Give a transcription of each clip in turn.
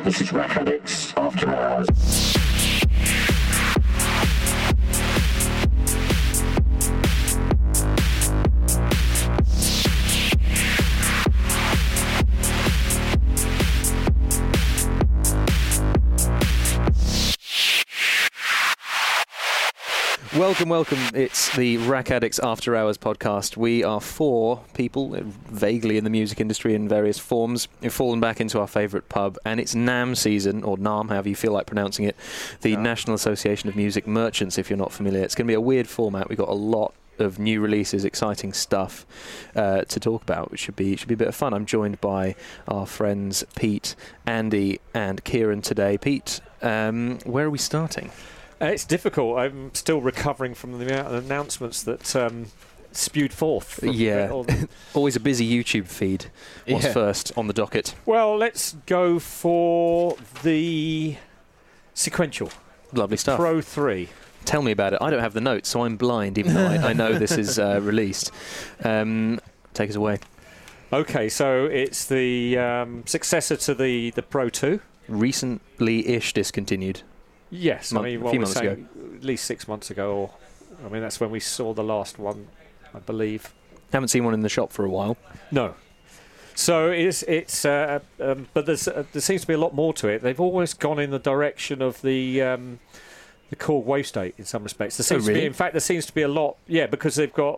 This is Rack Addicts After Hours. Welcome. It's the Rack Addicts After Hours podcast. We are four people, vaguely in the music industry in various forms, who've fallen back into our favourite pub, and it's NAMM season, or NAMM, however you feel like pronouncing it, the National Association of Music Merchants, if you're not familiar. It's going to be a weird format. We've got a lot of new releases, exciting stuff to talk about, which should be a bit of fun. I'm joined by our friends Pete, Andy, and Kieran today. Pete, where are we starting? It's difficult. I'm still recovering from the amount of announcements that spewed forth. Yeah, always a busy YouTube feed. What's first on the docket? Well, let's go for the sequential. Lovely stuff. Pro 3. Tell me about it. I don't have the notes, so I'm blind, even though I know this is released. Take us away. Okay, so it's the successor to the Pro 2. Recently-ish discontinued. Yes, a few months ago. At least 6 months ago. That's when we saw the last one, I believe. Haven't seen one in the shop for a while. No. So but there seems to be a lot more to it. They've always gone in the direction of the Korg Wave State in some respects. There seems to be, in fact, there seems to be a lot. Yeah, because they've got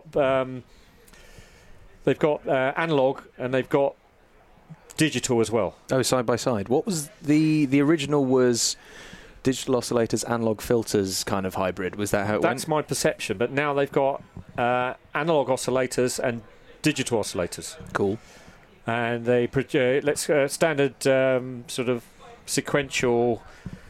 analog and they've got digital as well. Oh, side by side. What was the original? Was digital oscillators, analog filters kind of hybrid? Was that how it went? That's my perception, but now they've got analog oscillators and digital oscillators. Cool. And they standard sort of sequential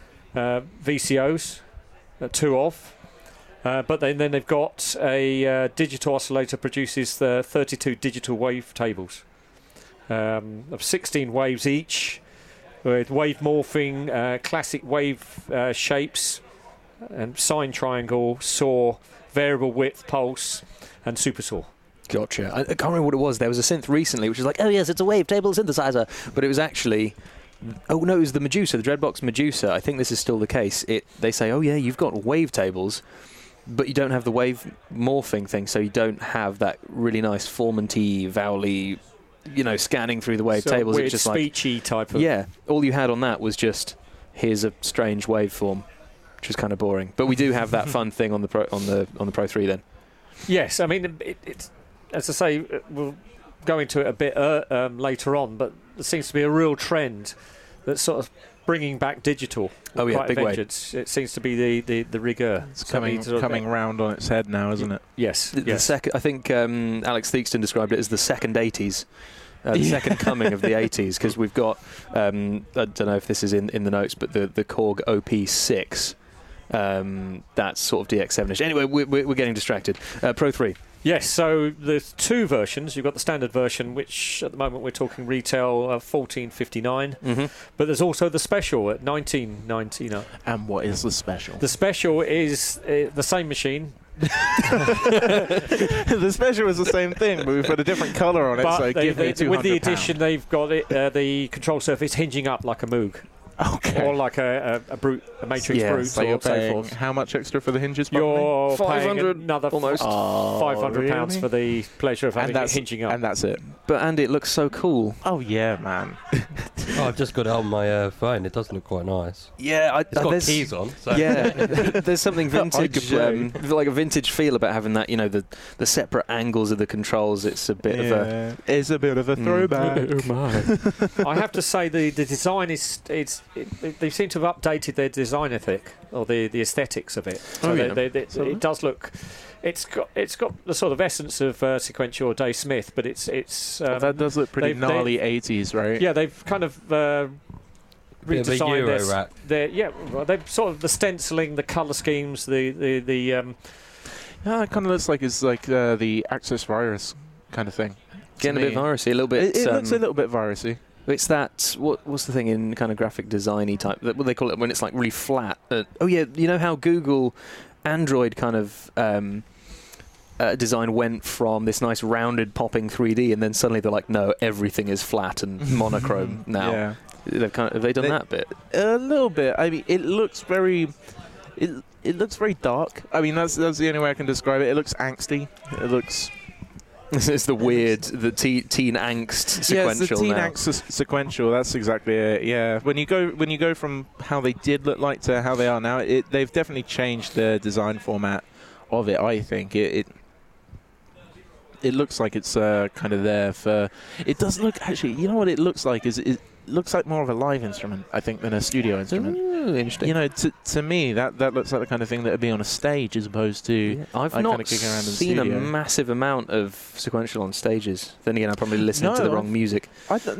VCOs, two of. But then they've got a digital oscillator produces the 32 digital wave tables of 16 waves each, with wave morphing, classic wave shapes, and sine triangle, saw, variable width, pulse, and super saw. Gotcha. I can't remember what it was. There was a synth recently which was like, oh yes, it's a wavetable synthesizer, but it was actually... Oh no, it was the Medusa, the Dreadbox Medusa. I think this is still the case. They say, oh yeah, you've got wavetables, but you don't have the wave morphing thing, so you don't have that really nice Formanty, vowely, scanning through the wave tables. Weird, it's just speechy like, type of... Yeah, all you had on that was just, here's a strange waveform, which was kind of boring. But we do have that fun thing on the Pro 3 then. Yes, it's as I say, we'll go into it a bit later on, but there seems to be a real trend that's sort of bringing back digital. Oh yeah, big way. It seems to be the rigueur. It's coming round on its head now, isn't it? Yes. The second, I think Alex Theakston described it as the second 80s. The second coming of the 80s, because we've got, I don't know if this is in the notes, but the Korg OP6, that's sort of DX7ish. Anyway, we're getting distracted. Pro 3. Yes, so there's two versions. You've got the standard version, which at the moment we're talking retail $14.59, but there's also the special at $19.99. And what is the special? The special is the same machine. The special is the same thing, but we've put a different colour on it, but so give me £200. With the addition, they've got the control surface hinging up like a Moog. Okay. Or like a matrix brute, so you're paying so forth. How much extra for the hinges? You're paying another almost £500 for the pleasure of having it hinging up. And that's it. But Andy, it looks so cool. Oh yeah, man. I've just got it on my phone. It does look quite nice. Yeah, it's got keys on. So. Yeah, there's something vintage, like a vintage feel about having that. The separate angles of the controls. It's a bit of a. It's a bit of a throwback. Oh my! I have to say the design they seem to have updated their design ethic or the aesthetics of it. So it does look. It's got the sort of essence of sequential or Dave Smith, but it's that does look pretty gnarly 80s, right? Yeah, they've kind of redesigned this. They've sort of the stenciling, the colour schemes, the it kind of looks like it's like the Access virus kind of thing. Getting a bit virusy, a little bit. It looks a little bit virusy. It's that, what's the thing in kind of graphic designy type, what they call it when it's like really flat. You know how Google Android kind of design went from this nice rounded popping 3D, and then suddenly they're like, no, everything is flat and monochrome now. Yeah. Have they done that bit? A little bit. I mean, it looks very. It looks very dark. I mean, that's the only way I can describe it. It looks angsty. It looks. It's the weird, the teen angst sequential. Yeah, it's the teen now. angst sequential. That's exactly it. Yeah, when you go from how they did look like to how they are now, they've definitely changed the design format of it. I think it looks like it's kind of there for. It does look actually. You know what it looks like is it looks like more of a live instrument, I think, than a studio instrument. Ooh, interesting. You know, to me, that looks like the kind of thing that would be on a stage as opposed to. I've like, not kind of kicking around in the seen a studio. massive amount of sequential on stages. Then again, I probably listened to the wrong music.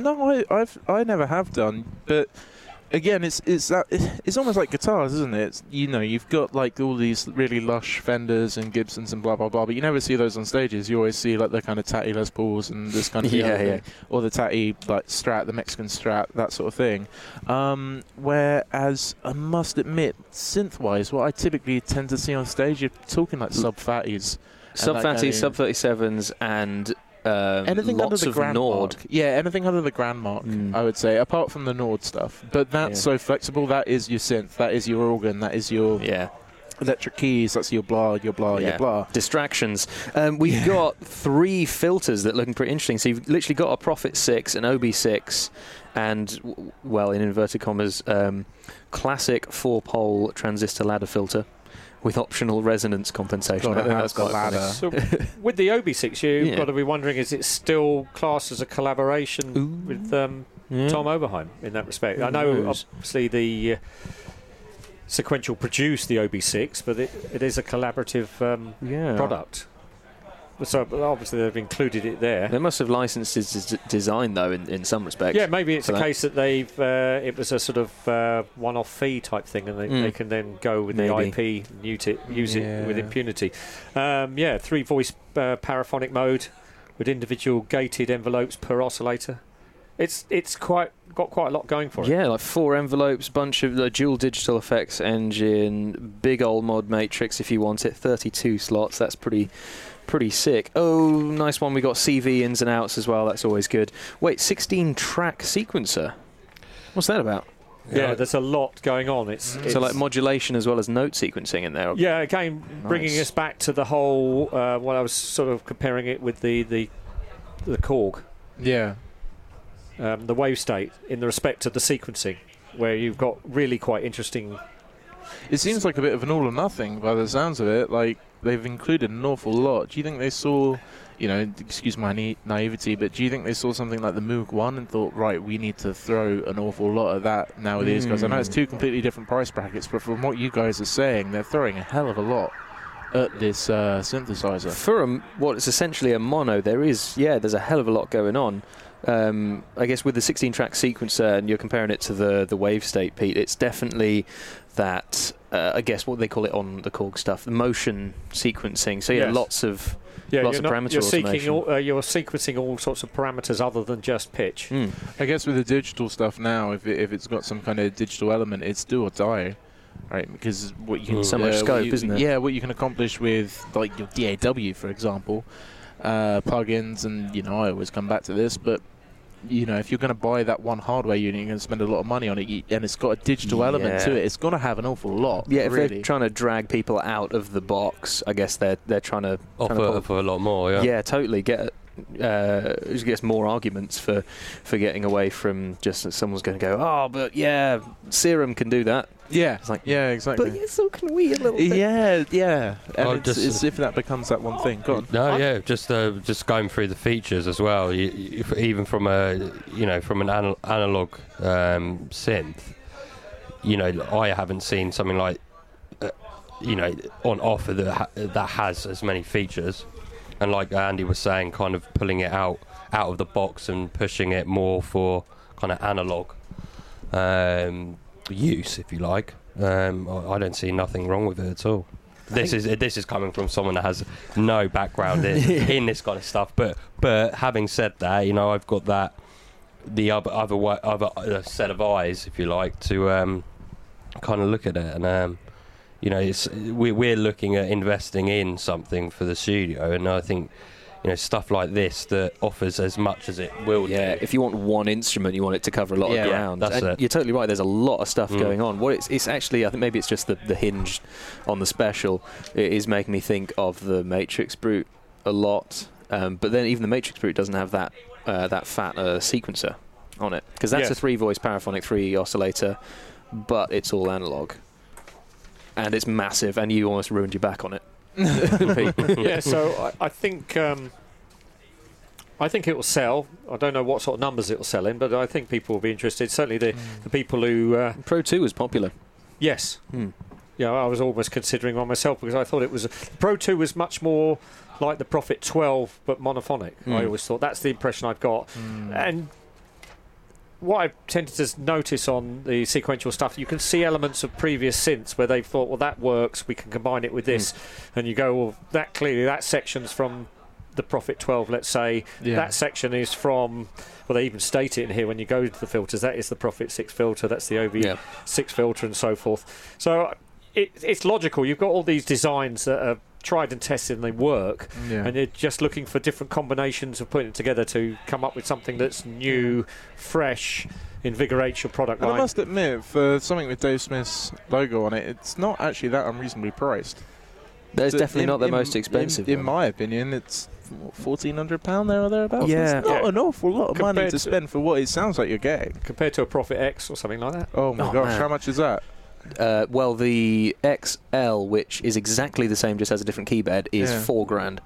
I never have done, but again, it's almost like guitars, isn't it? It's, you know, you've got like all these really lush Fenders and Gibsons and blah blah blah, but you never see those on stages. You always see like the kind of tatty Les Pauls and this kind of thing, or the tatty like Strat, the Mexican Strat, that sort of thing. Whereas I must admit, synth-wise, what I typically tend to see on stage, you're talking like sub-fatties. Sub-fatties, sub-37s, and anything lots under the of grand Nord. mark. Yeah, anything under the grand mark, I would say, apart from the Nord stuff. But that's so flexible. That is your synth. That is your organ. That is your electric keys. That's your blah, your blah, your blah. Distractions. We've got 3 filters that are looking pretty interesting. So you've literally got a Prophet 6, an OB6, and, well, in inverted commas, classic 4-pole transistor ladder filter with optional resonance compensation. God, that's quite ladder. So with the OB6, you've got to be wondering, is it still classed as a collaboration with Tom Oberheim in that respect? I know, obviously, the Sequential produced the OB6, but it is a collaborative product. So obviously they've included it there. They must have licensed his design, though, in some respects. Yeah, maybe it's a case that they've it was a sort of one-off fee type thing, and they can then go with the IP, use it with impunity. 3-voice paraphonic mode with individual gated envelopes per oscillator. It's got quite a lot going for it. Yeah, like 4 envelopes, bunch of the dual digital effects engine, big old mod matrix if you want it, 32 slots. That's pretty sick. Oh, nice one. We got CV ins and outs as well. That's always good. Wait, 16-track sequencer. What's that about? Yeah, there's a lot going on. It's so like modulation as well as note sequencing in there. Yeah, again, bringing us back to the whole. What I was sort of comparing it with the Korg. Yeah. The wave state in the respect of the sequencing, where you've got really quite interesting. It seems like a bit of an all or nothing by the sounds of it. Like they've included an awful lot. Do you think they saw, excuse my naivety, but do you think they saw something like the Moog 1 and thought, right, we need to throw an awful lot of that now with these guys? I know it's 2 completely different price brackets, but from what you guys are saying, they're throwing a hell of a lot at this synthesizer. For what is essentially a mono, there's a hell of a lot going on. I guess with the 16-track sequencer, and you're comparing it to the wave state, Pete, it's definitely that, I guess what they call it on the Korg stuff, the motion sequencing. So lots of parameter automation. You're sequencing all sorts of parameters other than just pitch. I guess with the digital stuff now, if it's got some kind of digital element, it's do or die. Right, because what you can so much scope, isn't it? Yeah, what you can accomplish with like your DAW, for example, plugins, and I always come back to this, but if you're going to buy that one hardware unit, you're going to spend a lot of money on it, and it's got a digital element to it. It's going to have an awful lot. Yeah, if really. they're trying to drag people out of the box, I guess they're trying to offer a lot more. Yeah, totally. Gets more arguments for getting away from just that someone's going to go, oh, but Serum can do that. Yeah, it's like, exactly. But so can we a little bit. Yeah. And it's if that becomes that one thing. Go on. No, just going through the features as well. Even from from an analog synth, I haven't seen something like on offer that has as many features. And like Andy was saying, kind of pulling it out of the box and pushing it more for kind of analog use, if you like. I don't see nothing wrong with it at all. This is coming from someone that has no background in this kind of stuff. But having said that, I've got the other set of eyes, if you like, to kind of look at it and. We're looking at investing in something for the studio, and I think, stuff like this that offers as much as it will Yeah, do. if you want one instrument, you want it to cover a lot Yeah, of ground. that's And it. you're totally right. There's a lot of stuff going on. What it's actually, I think maybe it's just the hinge on the special. It is making me think of the Matrix Brute a lot. But then even the Matrix Brute doesn't have that fat sequencer on it, because that's Yes. a 3-voice Paraphonic 3 oscillator, but it's all analog, and it's massive, and you almost ruined your back on it. Yeah, so I think it will sell. I don't know what sort of numbers it will sell in, but I think people will be interested. Certainly the people who Pro 2 was popular. yes. Yeah, I was almost considering one myself because I thought it was Pro 2 was much more like the Prophet 12 but monophonic. I always thought that's the impression I've got. And what I tended to notice on the sequential stuff, you can see elements of previous synths where they've thought, well, that works, we can combine it with this. And you go, well, that clearly, that section's from the Prophet 12, let's say. Yeah. That section is from, well, they even state it in here when you go to the filters, that is the Prophet 6 filter, that's the OV6 filter and so forth. So it's logical. You've got all these designs that are tried and tested and they work, and you're just looking for different combinations of putting it together to come up with something that's new, fresh, invigorates your product And line. I must admit, for something with Dave Smith's logo on it, it's not actually that unreasonably priced. There's So definitely not the most expensive In one. my opinion, it's £1,400 there or thereabouts. Yeah. It's not an awful lot of money Compared to to- spend for what it sounds like you're getting. compared to a Prophet X or something like that. Oh my Oh, gosh, man. how much is that? Well, the XL, which is exactly the same, just has a different keyboard, is Yeah. £4,000,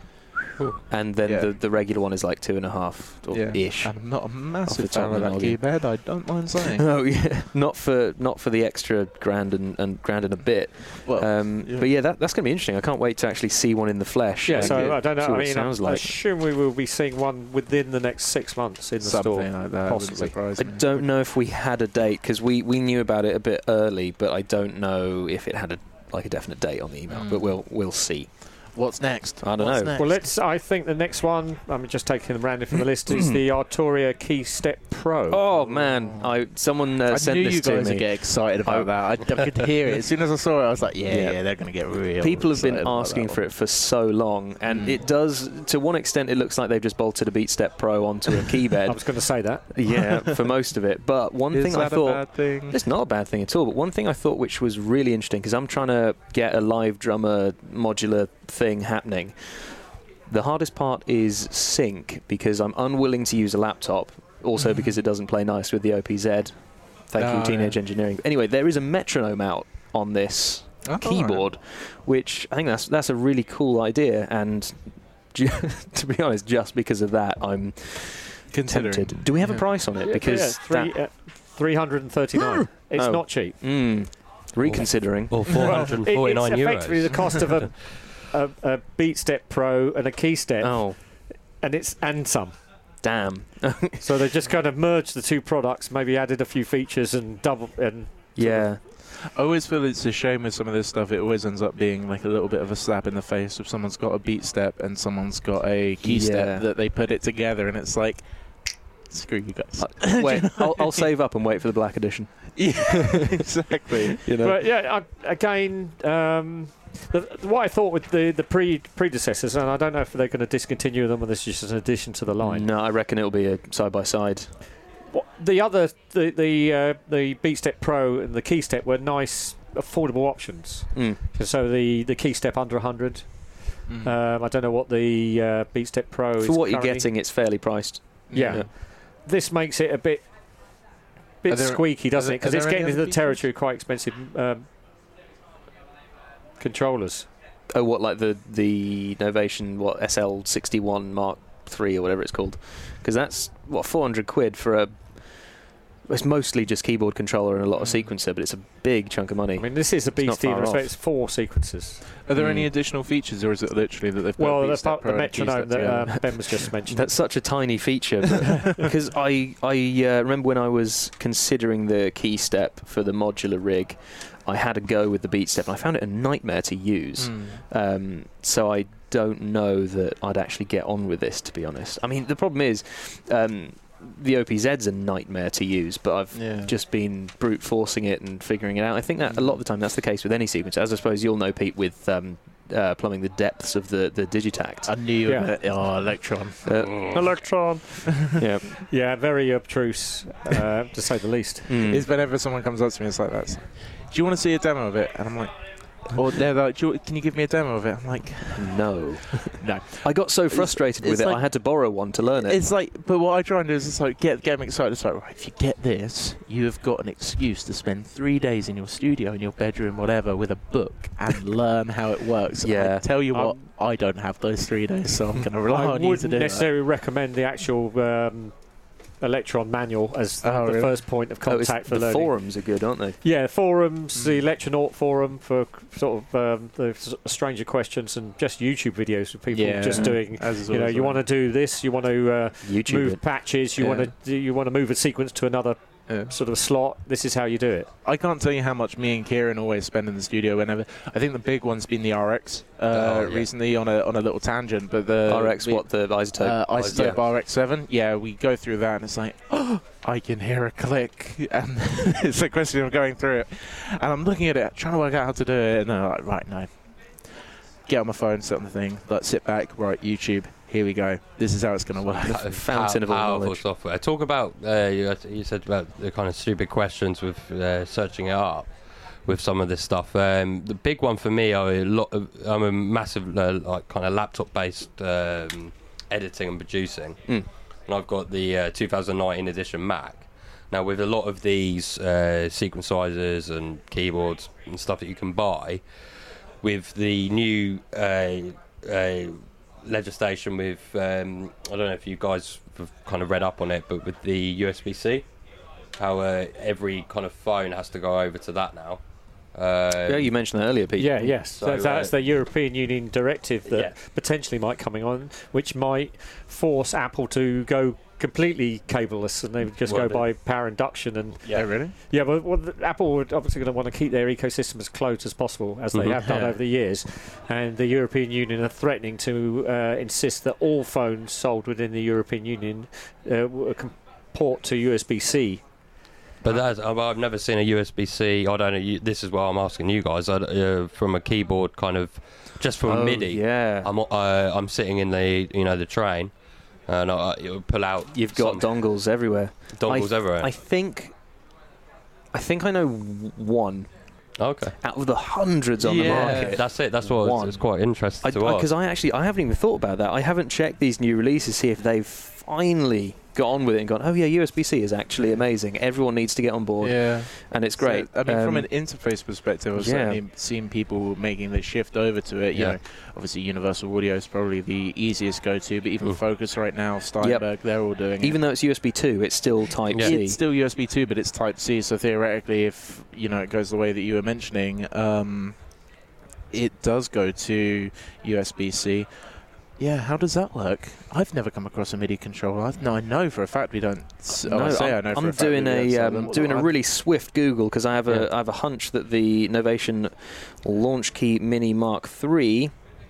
and then Yeah. the regular one is like 2.5 or ish. And I'm not a Off the massive top fan of of my that noggin. keyboard, I don't mind saying. Oh yeah, not for the extra grand and grand and a bit. Well, But yeah, that's going to be interesting. I can't wait to actually see one in the flesh. Yeah, and so I don't know. see I what it mean, sounds I like. assume we will be seeing one within the next 6 months in the something store. like that wouldn't possibly. surprise I me. don't know if we had a date, because we knew about it a bit early, but I don't know if it had a definite date on the email. But we'll see. What's next? I don't What's know. next? Well, I think the next one, I'm just taking them random from the list, is the Arturia Keystep Pro. Oh man, someone I sent knew this you to guys me. would get excited about that. I could hear it. As soon as I saw it, I was like, yeah, they're going to get real People have been excited about asking that for it for so long, and it does, to one extent, it looks like they've just bolted a BeatStep Pro onto a I keyboard. was going to say that. Yeah, for most of it. But one Is thing that I thought, a bad thing? it's not a bad thing at all, but one thing I thought which was really interesting, because I'm trying to get a live drummer modular thing happening. The hardest part is sync, because I'm unwilling to use a laptop, also because it doesn't play nice with the OPZ. Thank you, Teenage Engineering. Anyway, there is a metronome out on this keyboard, which I think that's a really cool idea, and to be honest, just because of that, I'm tempted. Do we have a price on it? Because $339. It's Oh. not cheap. reconsidering. Or 449 it's effectively euros. the cost of a BeatStep Pro and a Keystep, Oh, and some. damn. So they just kind of merged the two products, maybe added a few features and double and Yeah. I always feel it's a shame with some of this stuff. It always ends up being like a little bit of a slap in the face if someone's got a beat step and someone's got a key Yeah. step, that they put it together and it's like, screw you guys. Wait, I'll save up and wait for the black edition. Yeah, exactly. You know? But yeah, again, what I thought with the predecessors, and I don't know if they're going to discontinue them or this is just an addition to the line. No, I reckon it'll be a side by side. The BeatStep Pro and the Keystep were nice, affordable options. So the Keystep under 100. I don't know what the BeatStep Pro is For what you're currently. getting, it's fairly priced. Yeah. This makes it a bit Are there- squeaky, doesn't it? Because are it's there any getting into other the territory of quite expensive controllers. Oh, what, like the Novation, SL61 Mark III or whatever it's called? Because that's, £400 for a... It's mostly just keyboard controller and a lot of sequencer, but it's a big chunk of money. I mean, this is a not beast in far respect. off. It's 4 sequences. Are there any additional features, or is it literally that they've put Well, Beat that's Step part Pro the and Key metronome Step together? that Ben was just mentioning. That's such a tiny feature, because I remember when I was considering the key step for the modular rig, I had a go with the beat step, and I found it a nightmare to use. So I don't know that I'd actually get on with this, to be honest. I mean, the problem is the OPZ's a nightmare to use, but I've just been brute forcing it and figuring it out. I think that a lot of the time that's the case with any sequencer, as I suppose you'll know, Pete, with plumbing the depths of the Digitact. I knew Yeah. that. Oh, Electron. Electron. Yeah. Yeah, very obtruse, to say the least. Mm. Is whenever someone comes up to me, it's like that. Do you want to see a demo of it? And I'm like, or they're like, can you give me a demo of it? I'm like, No. no. I got so frustrated with it's it, like- I had to borrow one to learn it. It's like, but what I try and do is it's like get them excited. It's like, right, if you get this, you have got an excuse to spend 3 days in your studio, in your bedroom, whatever, with a book and learn how it works. Yeah. I tell you what, I don't have those 3 days, so I'm going to rely I on you to wouldn't do necessarily recommend the actual Electron manual as the really? first point of contact for the learning. forums are good, aren't they? Yeah, forums, the Electronaut forum for sort of the stranger questions, and just YouTube videos of people Yeah. just doing. As is You know, always you the way. want to do this, you want to YouTube move it. patches, you Yeah. want to move a sequence to another Yeah. sort of slot. This is how you do it. I can't tell you how much me and Kieran always spend in the studio whenever. I think the big one's been the RX Oh, yeah. recently on a little tangent, but the RX, what, the isotope? Isotope Yeah. RX7. Yeah, we go through that and it's like, oh, I can hear a click, and it's a question of going through it. And I'm looking at it, trying to work out how to do it, and I'm like, right, no. Get on my phone, set on the thing, like sit back, right, YouTube. Here we go. This is how it's going to work. Fountain of all powerful knowledge. software. Talk about you said about the kind of stupid questions with searching it up with some of this stuff. The big one for me, I'm a massive like kind of laptop based editing and producing, and I've got the 2019 edition Mac. Now with a lot of these sequencers and keyboards and stuff that you can buy, with the new legislation with I don't know if you guys have kind of read up on it, but with the USB-C, how every kind of phone has to go over to that now. Yeah, you mentioned that earlier, Pete. Yeah, yes. So, That's the European Union directive that Yeah. potentially might coming on, which might force Apple to go completely cableless, and they would just Well, go by power induction. And Yeah, really? yeah, but Apple would obviously going to want to keep their ecosystem as closed as possible, as they have done Yeah. over the years. And the European Union are threatening to insist that all phones sold within the European Union can port to USB-C. But I've never seen a USB-C. I don't know. This is why I'm asking you guys from a keyboard kind of just from Oh, MIDI. yeah. I'm sitting in the train, and it'll pull out. You've got dongles everywhere. dongles everywhere. I think I know one Okay. out of the hundreds on the market. That's it. That's what One. it's quite interesting to us. Because I haven't even thought about that. I haven't checked these new releases, see if they've finally got on with it and gone, oh yeah, USB-C is actually amazing. Everyone needs to get on board, Yeah. and it's great. So, I mean, from an interface perspective, I've yeah. certainly seen people making the shift over to it. You Yeah. know, obviously Universal Audio is probably the easiest go-to, but even Focus right now, Steinberg, they're all doing it. even though it's USB 2, it's still Type Yeah. C. It's still USB 2, but it's Type C. So theoretically, if it goes the way that you were mentioning, it does go to USB-C. Yeah, how does that work? I've never come across a MIDI controller. I know for a fact we don't. I'm doing a really swift Google because I have a hunch that the Novation Launch Key Mini Mark III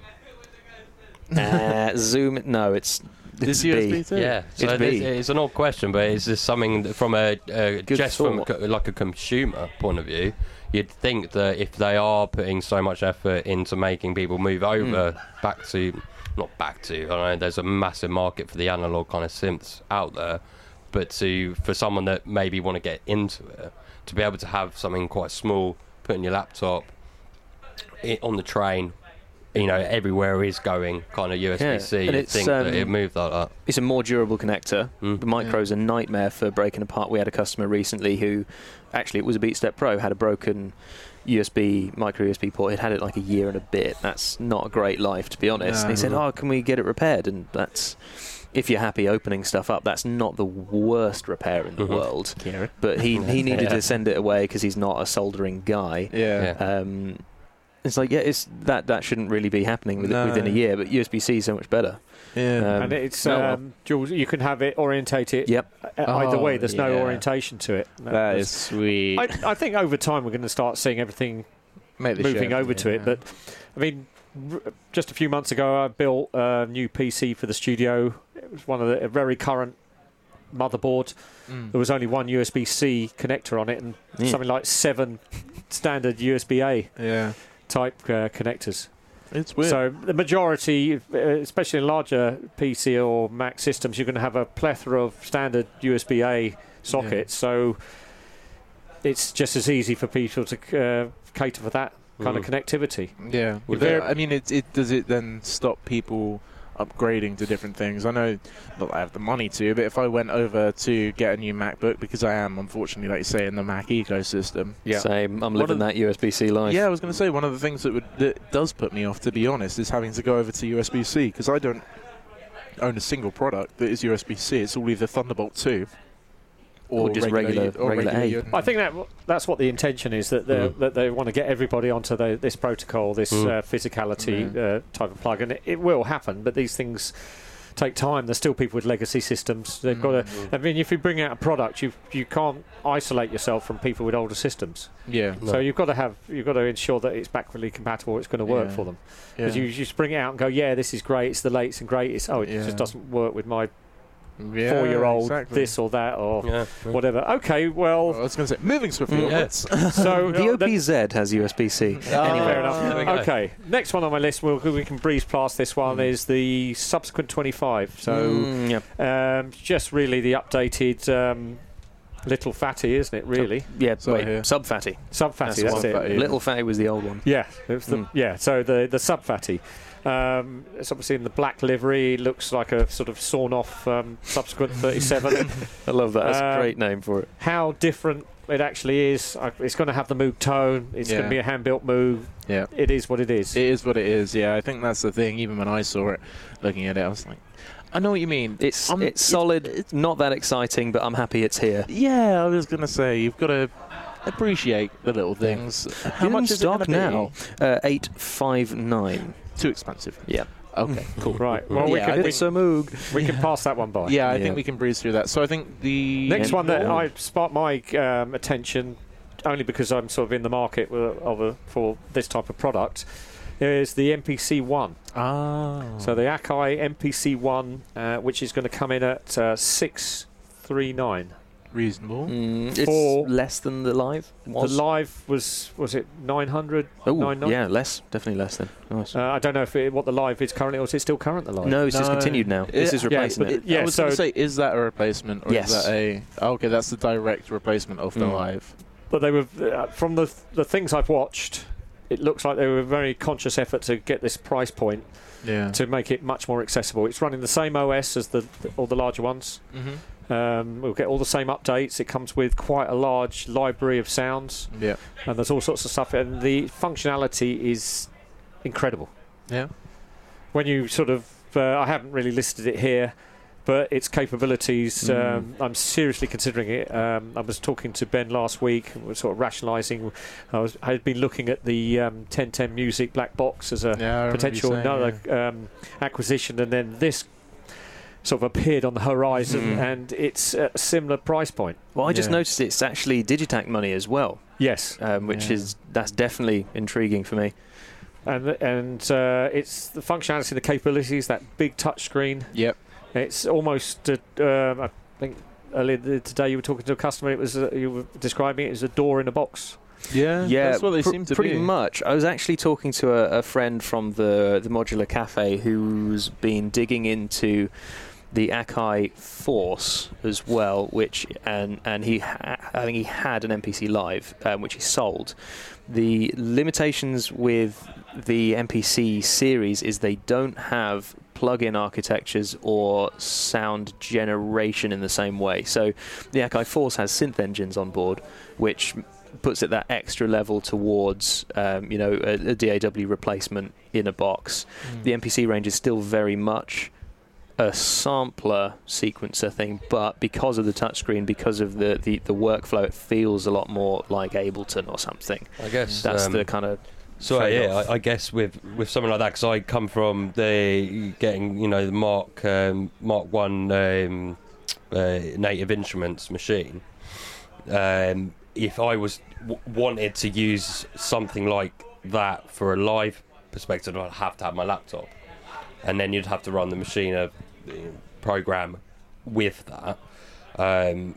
Zoom. No, it's This B. USB 2. Yeah, so It's B. it's an odd question, but is this something that from just from thought. like a consumer point of view? You'd think that if they are putting so much effort into making people move over back to, not back to, I don't know, there's a massive market for the analog kind of synths out there, but for someone that maybe want to get into it, to be able to have something quite small, put in your laptop, on the train, everywhere is going kind of USB-C. Yeah. And You'd think that it moved like that. It's a more durable connector. The micro's a nightmare for breaking apart. We had a customer recently who, actually it was a BeatStep Pro, had a broken micro USB port. It had it like a year and a bit. That's not a great life, to be honest. And he said, can we get it repaired? And that's, if you're happy opening stuff up, that's not the worst repair in the world. But he needed to send it away because he's not a soldering guy. Yeah. It's like, that shouldn't really be happening within a year, but USB-C is so much better. Yeah. And it's Jules, you can have it orientated either way. There's no orientation to it. That is sweet. I think over time we're going to start seeing everything moving over to it. But I mean, just a few months ago I built a new PC for the studio. It was one of a very current motherboard. There was only one USB-C connector on it and something like 7 standard USB-A type connectors. It's weird. So the majority, especially in larger PC or Mac systems, you're going to have a plethora of standard USB-A sockets. So it's just as easy for people to cater for that kind of connectivity. Yeah. I mean, does it then stop people upgrading to different things? I know not that I have the money to, but if I went over to get a new MacBook, because I am, unfortunately, like you say, in the Mac ecosystem. Yeah. Same. I'm living that USB-C life. Yeah, I was going to say, one of the things that does put me off, to be honest, is having to go over to USB-C, because I don't own a single product that is USB-C. It's all either Thunderbolt 2 or just regular A. I think that's what the intention is, that they want to get everybody onto this protocol, this physicality type of plug, and it will happen. But these things take time. There's still people with legacy systems. They've got to. I mean, if you bring out a product, you can't isolate yourself from people with older systems. Yeah. So you've got to ensure that it's backwardly compatible. It's going to work for them. Because you just bring it out and go, yeah, this is great. It's the latest and greatest. Oh, it just doesn't work with my 4-year-old, this or that or whatever. Okay, well, I was going to say, moving swiftly onwards. So the OPZ has USB-C. Fair enough. Okay, next one on my list, we can breeze past this one, is the Subsequent 25. So just really the updated Little Fatty, isn't it, really? Sub Fatty. Sub Fatty, that's it. Fatty, Little Fatty was the old one. Yeah, it was so the Sub Fatty. It's obviously in the black livery. Looks like a sort of sawn-off Subsequent 37. I love that. That's a great name for it. How different it actually is. It's going to have the Moog tone. It's going to be a hand-built Moog. Yeah. It is what it is. It is what it is, yeah. I think that's the thing. Even when I saw it, looking at it, I was like, I know what you mean. It's solid. It's not that exciting, but I'm happy it's here. Yeah, I was going to say, you've got to appreciate the little things. How in much is stock it gonna now? $859. Too expensive. Yeah. Okay, cool. Right. Well, we can pass that one by. Yeah, I think we can breeze through that. So I think the next one that I sparked my attention, only because I'm sort of in the market for this type of product, is the MPC-1. So the Akai MPC-1, which is going to come in at $639. Reasonable. It's less than the Live. The Live was it 900? Oh, yeah, less. Definitely less than. Nice. I don't know what the Live is currently, or is it still current, the Live? No, it's discontinued now. This is replacing it. I was going to say, is that a replacement, or yes. is that a... Okay, that's the direct replacement of the Live. But they were, from the things I've watched, it looks like they were a very conscious effort to get this price point to make it much more accessible. It's running the same OS as all the larger ones. We'll get all the same updates. It comes with quite a large library of sounds. Yeah. And there's all sorts of stuff. And the functionality is incredible. Yeah. When you sort of... I haven't really listed it here, but its capabilities, I'm seriously considering it. I was talking to Ben last week. We were sort of rationalising. I had been looking at the 1010 Music black box as a potential acquisition, and then this sort of appeared on the horizon, and it's at a similar price point. Well, I just noticed it's actually Digitac money as well. Yes. That's definitely intriguing for me. And it's the functionality, the capabilities, that big touch screen. Yep. It's almost, I think earlier today you were talking to a customer, you were describing it as a door in a box. Yeah, that's what they seem to be. Pretty much. I was actually talking to a friend from the Modular Cafe who's been digging into the Akai Force as well, which I think he had an MPC Live, which he sold. The limitations with the MPC series is they don't have plug-in architectures or sound generation in the same way. So the Akai Force has synth engines on board, which puts it that extra level towards a DAW replacement in a box. The MPC range is still very much a sampler sequencer thing, but because of the touchscreen, because of the workflow, it feels a lot more like Ableton or something. I guess that's the kind of... So I guess with something like that, because I come from getting the Mark 1 Native Instruments machine. If I wanted to use something like that for a live perspective, I'd have to have my laptop, and then you'd have to run the machine program with that. And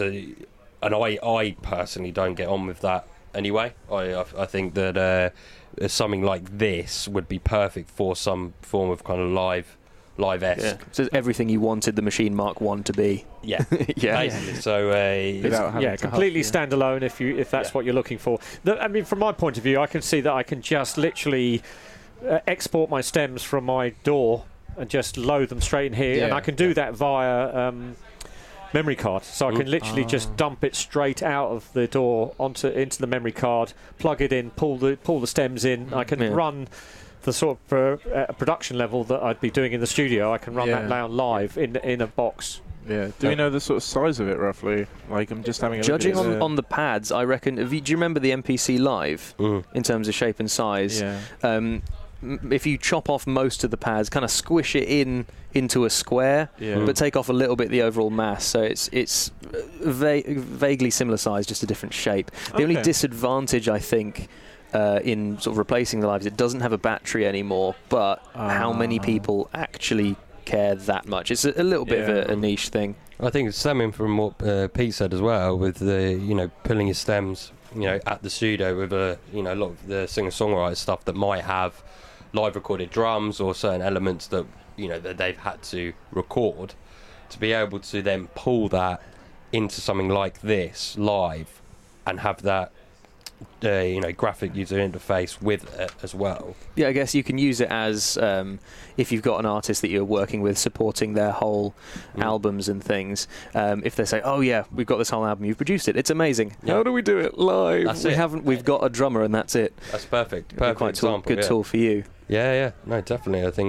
I personally don't get on with that anyway. I think that something like this would be perfect for some form of kind of live-esque. Yeah. So everything you wanted the Machine Mark 1 to be. Yeah, Yeah. basically. So Without having to completely huff, standalone if that's what you're looking for. I mean, from my point of view, I can see that I can just literally export my stems from my DAW and just load them straight in here, and I can do that via memory card. So I can literally just dump it straight out of the DAW into the memory card, plug it in, pull the stems in. I can run the sort of production level that I'd be doing in the studio. I can run that now live in a box. Yeah. Do we know the sort of size of it roughly? Like, I'm just having a Judging look at on the pads, I reckon. Do you remember the MPC Live in terms of shape and size? Yeah. If you chop off most of the pads, kind of squish it into a square, but take off a little bit the overall mass, so it's vaguely similar size, just a different shape. The only disadvantage, I think, in sort of replacing the Live is it doesn't have a battery anymore, but how many people actually care that much? It's a little bit of a niche thing. I think it's stemming from what Pete said as well, with the pulling your stems at the studio with a lot of the singer-songwriter stuff that might have live recorded drums or certain elements that that they've had to record, to be able to then pull that into something like this live and have that graphic user interface with it as well. Yeah, I guess you can use it as if you've got an artist that you're working with, supporting their whole albums and things. If they say, "Oh yeah, we've got this whole album, you've produced it. It's amazing. Yeah. How do we do it live?" That's it. We've got a drummer and that's it. That's perfect. It'd be Perfect quite example. good tool for you. Yeah. No, definitely. I think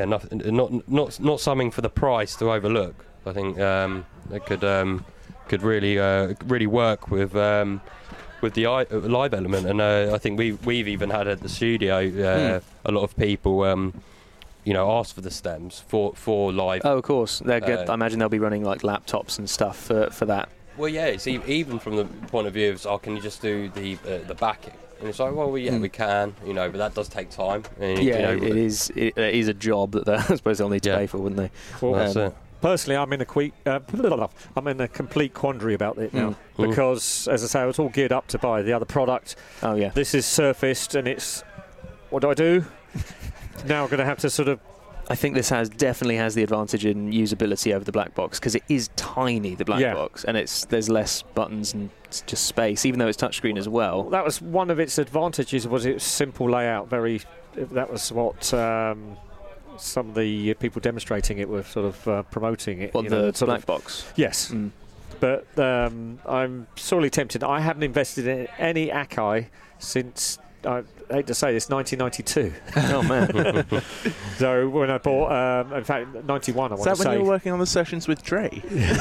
not something for the price to overlook. I think it could really work with the live element, and I think we've even had at the studio a lot of people ask for the stems for live. Oh, of course. I imagine they'll be running like laptops and stuff for that. Well, yeah, it's even from the point of view of, can you just do the backing? And it's like, well, yeah, we can, but that does take time. And, it is a job that I suppose they'll need to pay for, wouldn't they? Well, that's it. Personally, I'm in a complete quandary about it now because, as I say, I was all geared up to buy the other product. Oh yeah. This is surfaced, and it's what do I do? Now I'm going to have to sort of. I think this definitely has the advantage in usability over the black box because it is tiny, the black box, and there's less buttons and it's just space, even though it's touchscreen as well. That was one of its advantages. Was its simple layout? That was what. Some of the people demonstrating it were sort of promoting it. What, the black box? Yes. But I'm sorely tempted. I haven't invested in any Akai since, I hate to say this, 1992. Oh, man. So when I bought, in fact, 91, I want to say. Is that when you were working on the sessions with Dre?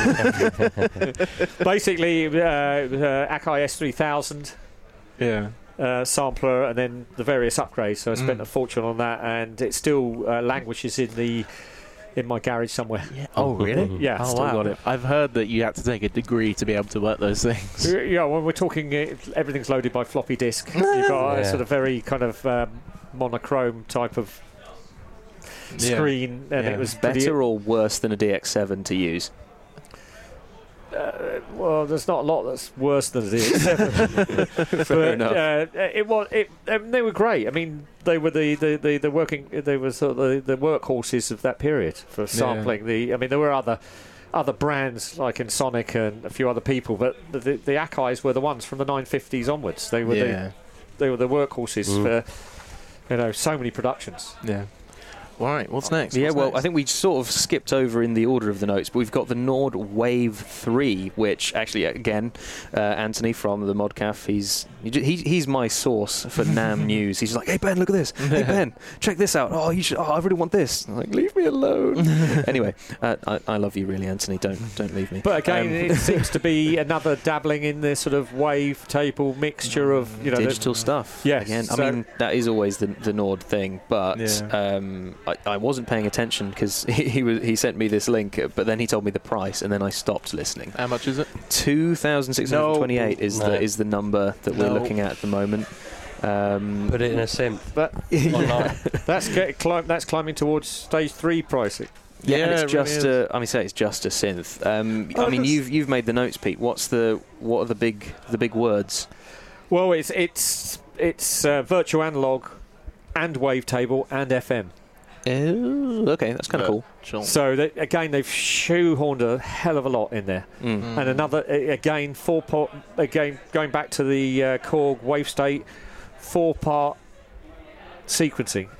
Basically, Akai S3000. Yeah. Sampler, and then the various upgrades. So I spent a fortune on that, and it still languishes in my garage somewhere. Yeah. Oh, really? Yeah. Oh, Still got it. I've heard that you had to take a degree to be able to work those things. Yeah, when we're talking, everything's loaded by floppy disk. You've got a sort of very kind of monochrome type of screen, and it was better or worse than a DX7 to use. Well, there's not a lot that's worse than the DX7. Fair enough. They were great. I mean, they were the workhorses of that period for sampling. There were other brands like in Sonic and a few other people, but the Akais were the ones from the 950s onwards. They were the workhorses for so many productions. Yeah. All right, what's next? I think we sort of skipped over in the order of the notes, but we've got the Nord Wave 3, which actually, again, Anthony from the Modcaf, he's my source for NAMM news. He's like, "Hey Ben, look at this. Hey Ben, check this out. Oh, you should. Oh, I really want this." I'm like, leave me alone. Anyway, I love you, really, Anthony. Don't leave me. But again, it seems to be another dabbling in this sort of wave table mixture of digital stuff. Yes. Again, I mean that is always the Nord thing, but. I wasn't paying attention because he sent me this link, but then he told me the price, and then I stopped listening. How much is it? 2,628 is the number that we're looking at the moment. Put it in a synth. But that's climbing towards stage 3 pricing. Yeah, and it's just it's just a synth. you've made the notes, Pete. What are the big words? Well, it's it's virtual analog and wavetable and FM. Oh, okay, that's kind of cool. Sure. So they've shoehorned a hell of a lot in there. And another, again, 4-part, again, going back to the Korg WaveState, 4-part sequencing.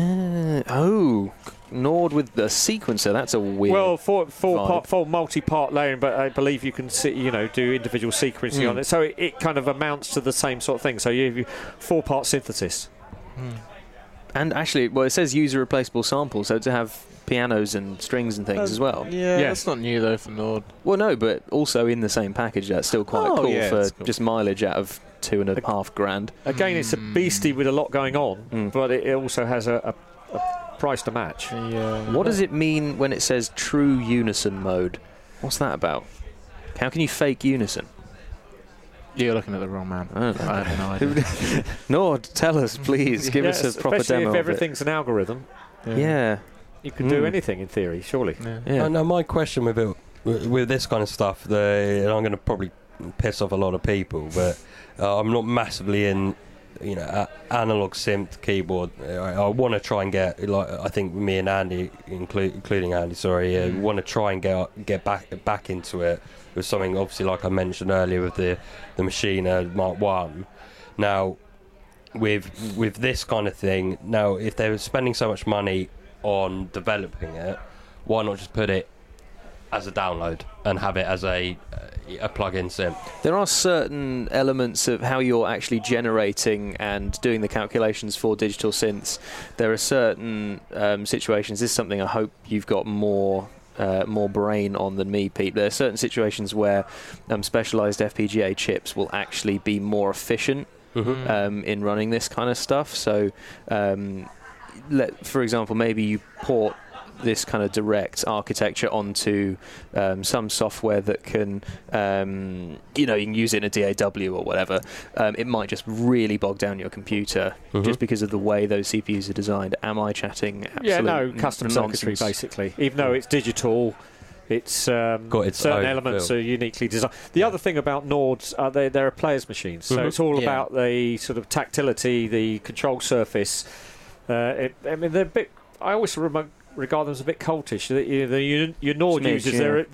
Nord with the sequencer. That's a weird. Well, four multi-part layering, but I believe you can do individual sequencing on it. So it kind of amounts to the same sort of thing. So you have 4-part synthesis. And actually, well, it says user replaceable sample, so to have pianos and strings and things as well. Yeah, that's not new though for Nord. Well, no, but also in the same package, that's still quite cool for just mileage out of $2,500. Again, it's a beastie with a lot going on, but it also has a price to match. What does it mean when it says true unison mode? What's that about? How can you fake unison? You're looking at the wrong man. I have no idea. Nord, tell us, please. Give us a proper especially demo. if everything's an algorithm. Yeah. You can do anything in theory, surely. Yeah. No, my question with this kind of stuff, and I'm going to probably piss off a lot of people, but I'm not massively in, analog synth keyboard. I want to try and get, I think me and Andy, including Andy, want to try and get back into it with something, obviously, like I mentioned earlier, with the Machina Mark 1. Now, with this kind of thing, now if they were spending so much money on developing it, why not just put it as a download and have it as a plug-in synth? There are certain elements of how you're actually generating and doing the calculations for digital synths. There are certain situations. This is something I hope you've got more brain on than me, Pete. There are certain situations where specialized FPGA chips will actually be more efficient in running this kind of stuff. So, for example, maybe you port this kind of direct architecture onto some software that can, you can use it in a DAW or whatever. It might just really bog down your computer just because of the way those CPUs are designed. Am I chatting absolute custom nonsense? circuitry, basically. Even though it's digital, it's got its certain elements are uniquely designed. The other thing about Nords, they're a player's machines, so it's all about the sort of tactility, the control surface. They're a bit. I always regard them as a bit cultish. Your Nord users,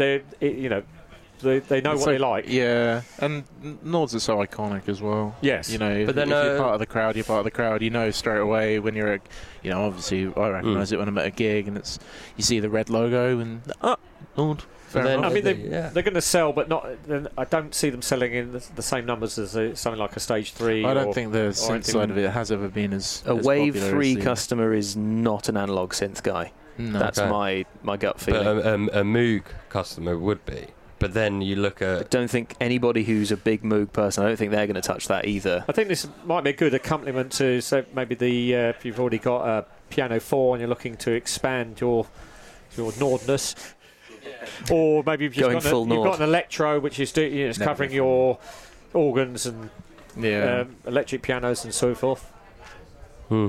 they know what they like. Yeah, and Nords are so iconic as well. Yes, but then if you're part of the crowd, you're part of the crowd. You know straight away when you're, obviously I recognise it when I'm at a gig and you see the red logo and Nord. They're going to sell, but not. I don't see them selling in the same numbers as something like a Stage 3. I don't think the synth side of it has ever been as Wave 3 customer is not an analog synth guy. No. That's my gut feeling. But a Moog customer would be. But then you look at... I don't think anybody who's a big Moog person, I don't think they're going to touch that either. I think this might be a good accompaniment to, maybe if you've already got a Piano 4 and you're looking to expand your Nordness, or maybe you've got an Electro which is covering your organs and electric pianos and so forth. No.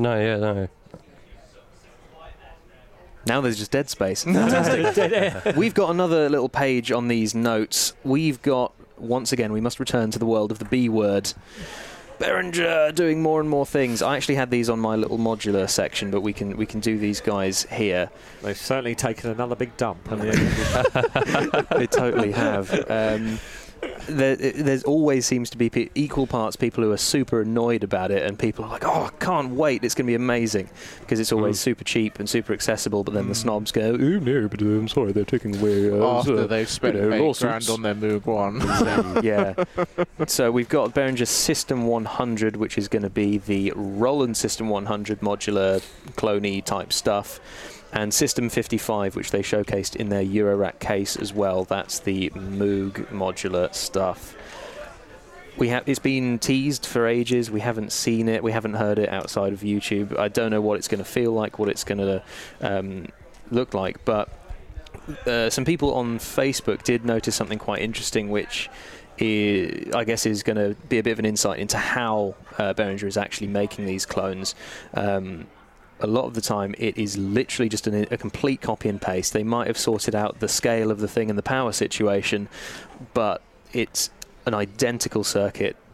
Now there's just dead space. Fantastic. We've got another little page on these notes. We've got, once again, we must return to the world of the B word. Behringer doing more and more things. I actually had these on my little modular section, but we can do these guys here. They've certainly taken another big dump. They totally have. There's always seems to be equal parts people who are super annoyed about it, and people are like, "Oh, I can't wait! It's going to be amazing," because it's always super cheap and super accessible. But then the snobs go, "Oh no, but I'm sorry, they're taking away." After they've spent $8,000 on their Moog 1. Yeah. So we've got Behringer System 100, which is going to be the Roland System 100 modular cloney type stuff. And System 55, which they showcased in their Eurorack case as well. That's the Moog modular stuff. It's been teased for ages. We haven't seen it. We haven't heard it outside of YouTube. I don't know what it's going to feel like, what it's going to look like. But some people on Facebook did notice something quite interesting, which I guess is going to be a bit of an insight into how Behringer is actually making these clones. A lot of the time it is literally just a complete copy and paste. They might have sorted out the scale of the thing and the power situation, but it's an identical circuit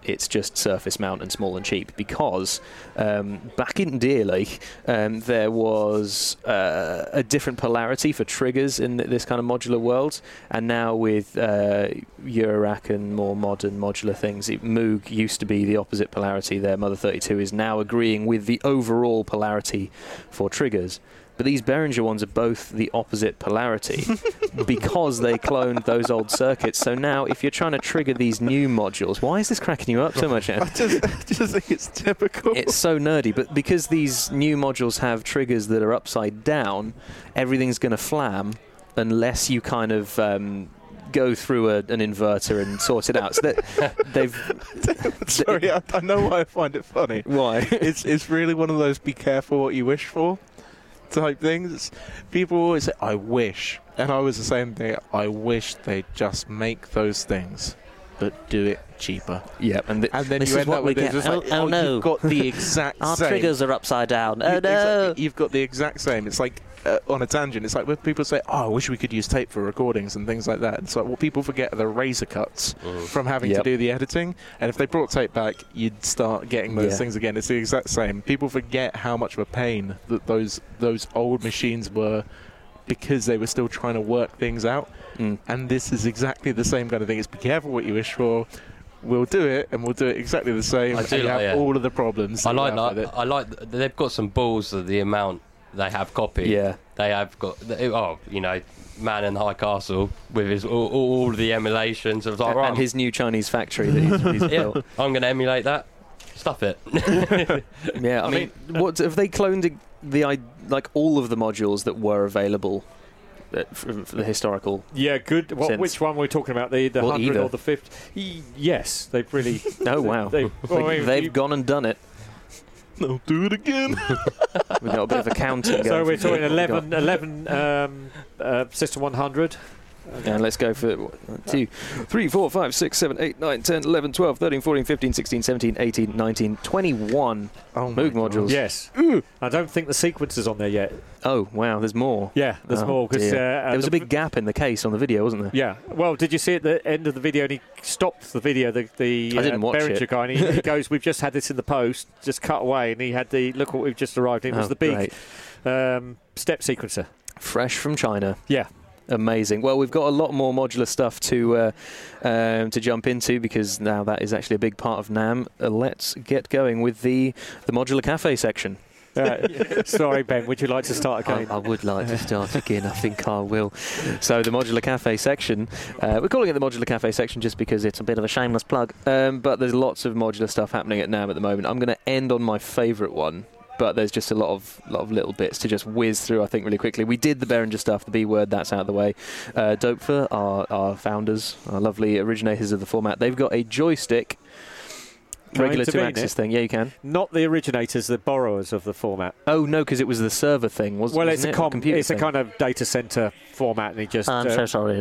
it's just surface mount and small and cheap, because back in Deer Lake there was a different polarity for triggers in this kind of modular world, and now with Eurorack and more modern modular things, Moog used to be the opposite polarity. Their Mother 32 is now agreeing with the overall polarity for triggers. But these Behringer ones are both the opposite polarity because they cloned those old circuits. So now, if you're trying to trigger these new modules, why is this cracking you up so much, Ed? I just think it's typical. It's so nerdy, but because these new modules have triggers that are upside down, everything's going to flam unless you kind of go through an inverter and sort it out. So that they've. Sorry, I know why I find it funny. Why? It's really one of those be careful what you wish for type things. People always say, I wish. And I was the same thing. I wish they'd just make those things, but do it cheaper. Yeah, and then this you is end what up we with get. it's just Oh, no. you've got the exact Our same. triggers are upside down. Oh, no. Exactly. You've got the exact same. It's like, on a tangent, it's like when people say, I wish we could use tape for recordings and things like that. It's like what people forget are the razor cuts from having to do the editing. And if they brought tape back, you'd start getting those things again. It's the exact same. People forget how much of a pain that those old machines were, because they were still trying to work things out. And this is exactly the same kind of thing. It's be careful what you wish for. We'll do it, and we'll do it exactly the same. I do and you like have all of the problems. I like that. that. I like they've got some balls of the amount they have copied. Yeah. They have got, Man in High Castle with his all of the emulations. Of like, and his new Chinese factory that he's built. I'm going to emulate that. Stuff it. Yeah, I mean, what have they cloned all of the modules that were available for the historical? Yeah, good. Which one were we talking about? The 100 either. or the 50? Yes, they've really. Oh wow, they've gone and done it. They'll do it again. We've got a bit of accounting. So going we're for talking 11 System 100. And let's go for 1, 2, 3, 4, 5, 6, 7, 8, 9, 10, 11, 12, 13, 14, 15, 16, 17, 18, 19, 21 Moog modules. Yes. I don't think the sequencer's on there yet. Oh, wow, there's more. Yeah, there's more. Because there was a big gap in the case on the video, wasn't there? Yeah. Well, did you see at the end of the video, and he stopped the video, the I didn't watch Behringer it. guy, and he goes, we've just had this in the post, just cut away, and he had look what we've just arrived in. It was the big step sequencer. Fresh from China. Yeah. Amazing. Well, we've got a lot more modular stuff to jump into, because now that is actually a big part of NAMM. Let's get going with the Modular Cafe section. Sorry, Ben, would you like to start again? I would like to start again. I think I will. So the Modular Cafe section, we're calling it the Modular Cafe section just because it's a bit of a shameless plug, but there's lots of modular stuff happening at NAMM at the moment. I'm going to end on my favourite one, but there's just a lot of little bits to just whiz through, I think, really quickly. We did the Behringer stuff, the B word, that's out of the way. Dopfer, our founders, our lovely originators of the format, they've got a joystick, regular 2-axis thing. Yeah, you can. Not the originators, the borrowers of the format. Oh, no, because it was the server thing, wasn't it? Well, it's a thing? kind of data center format, and he just... I'm so sorry.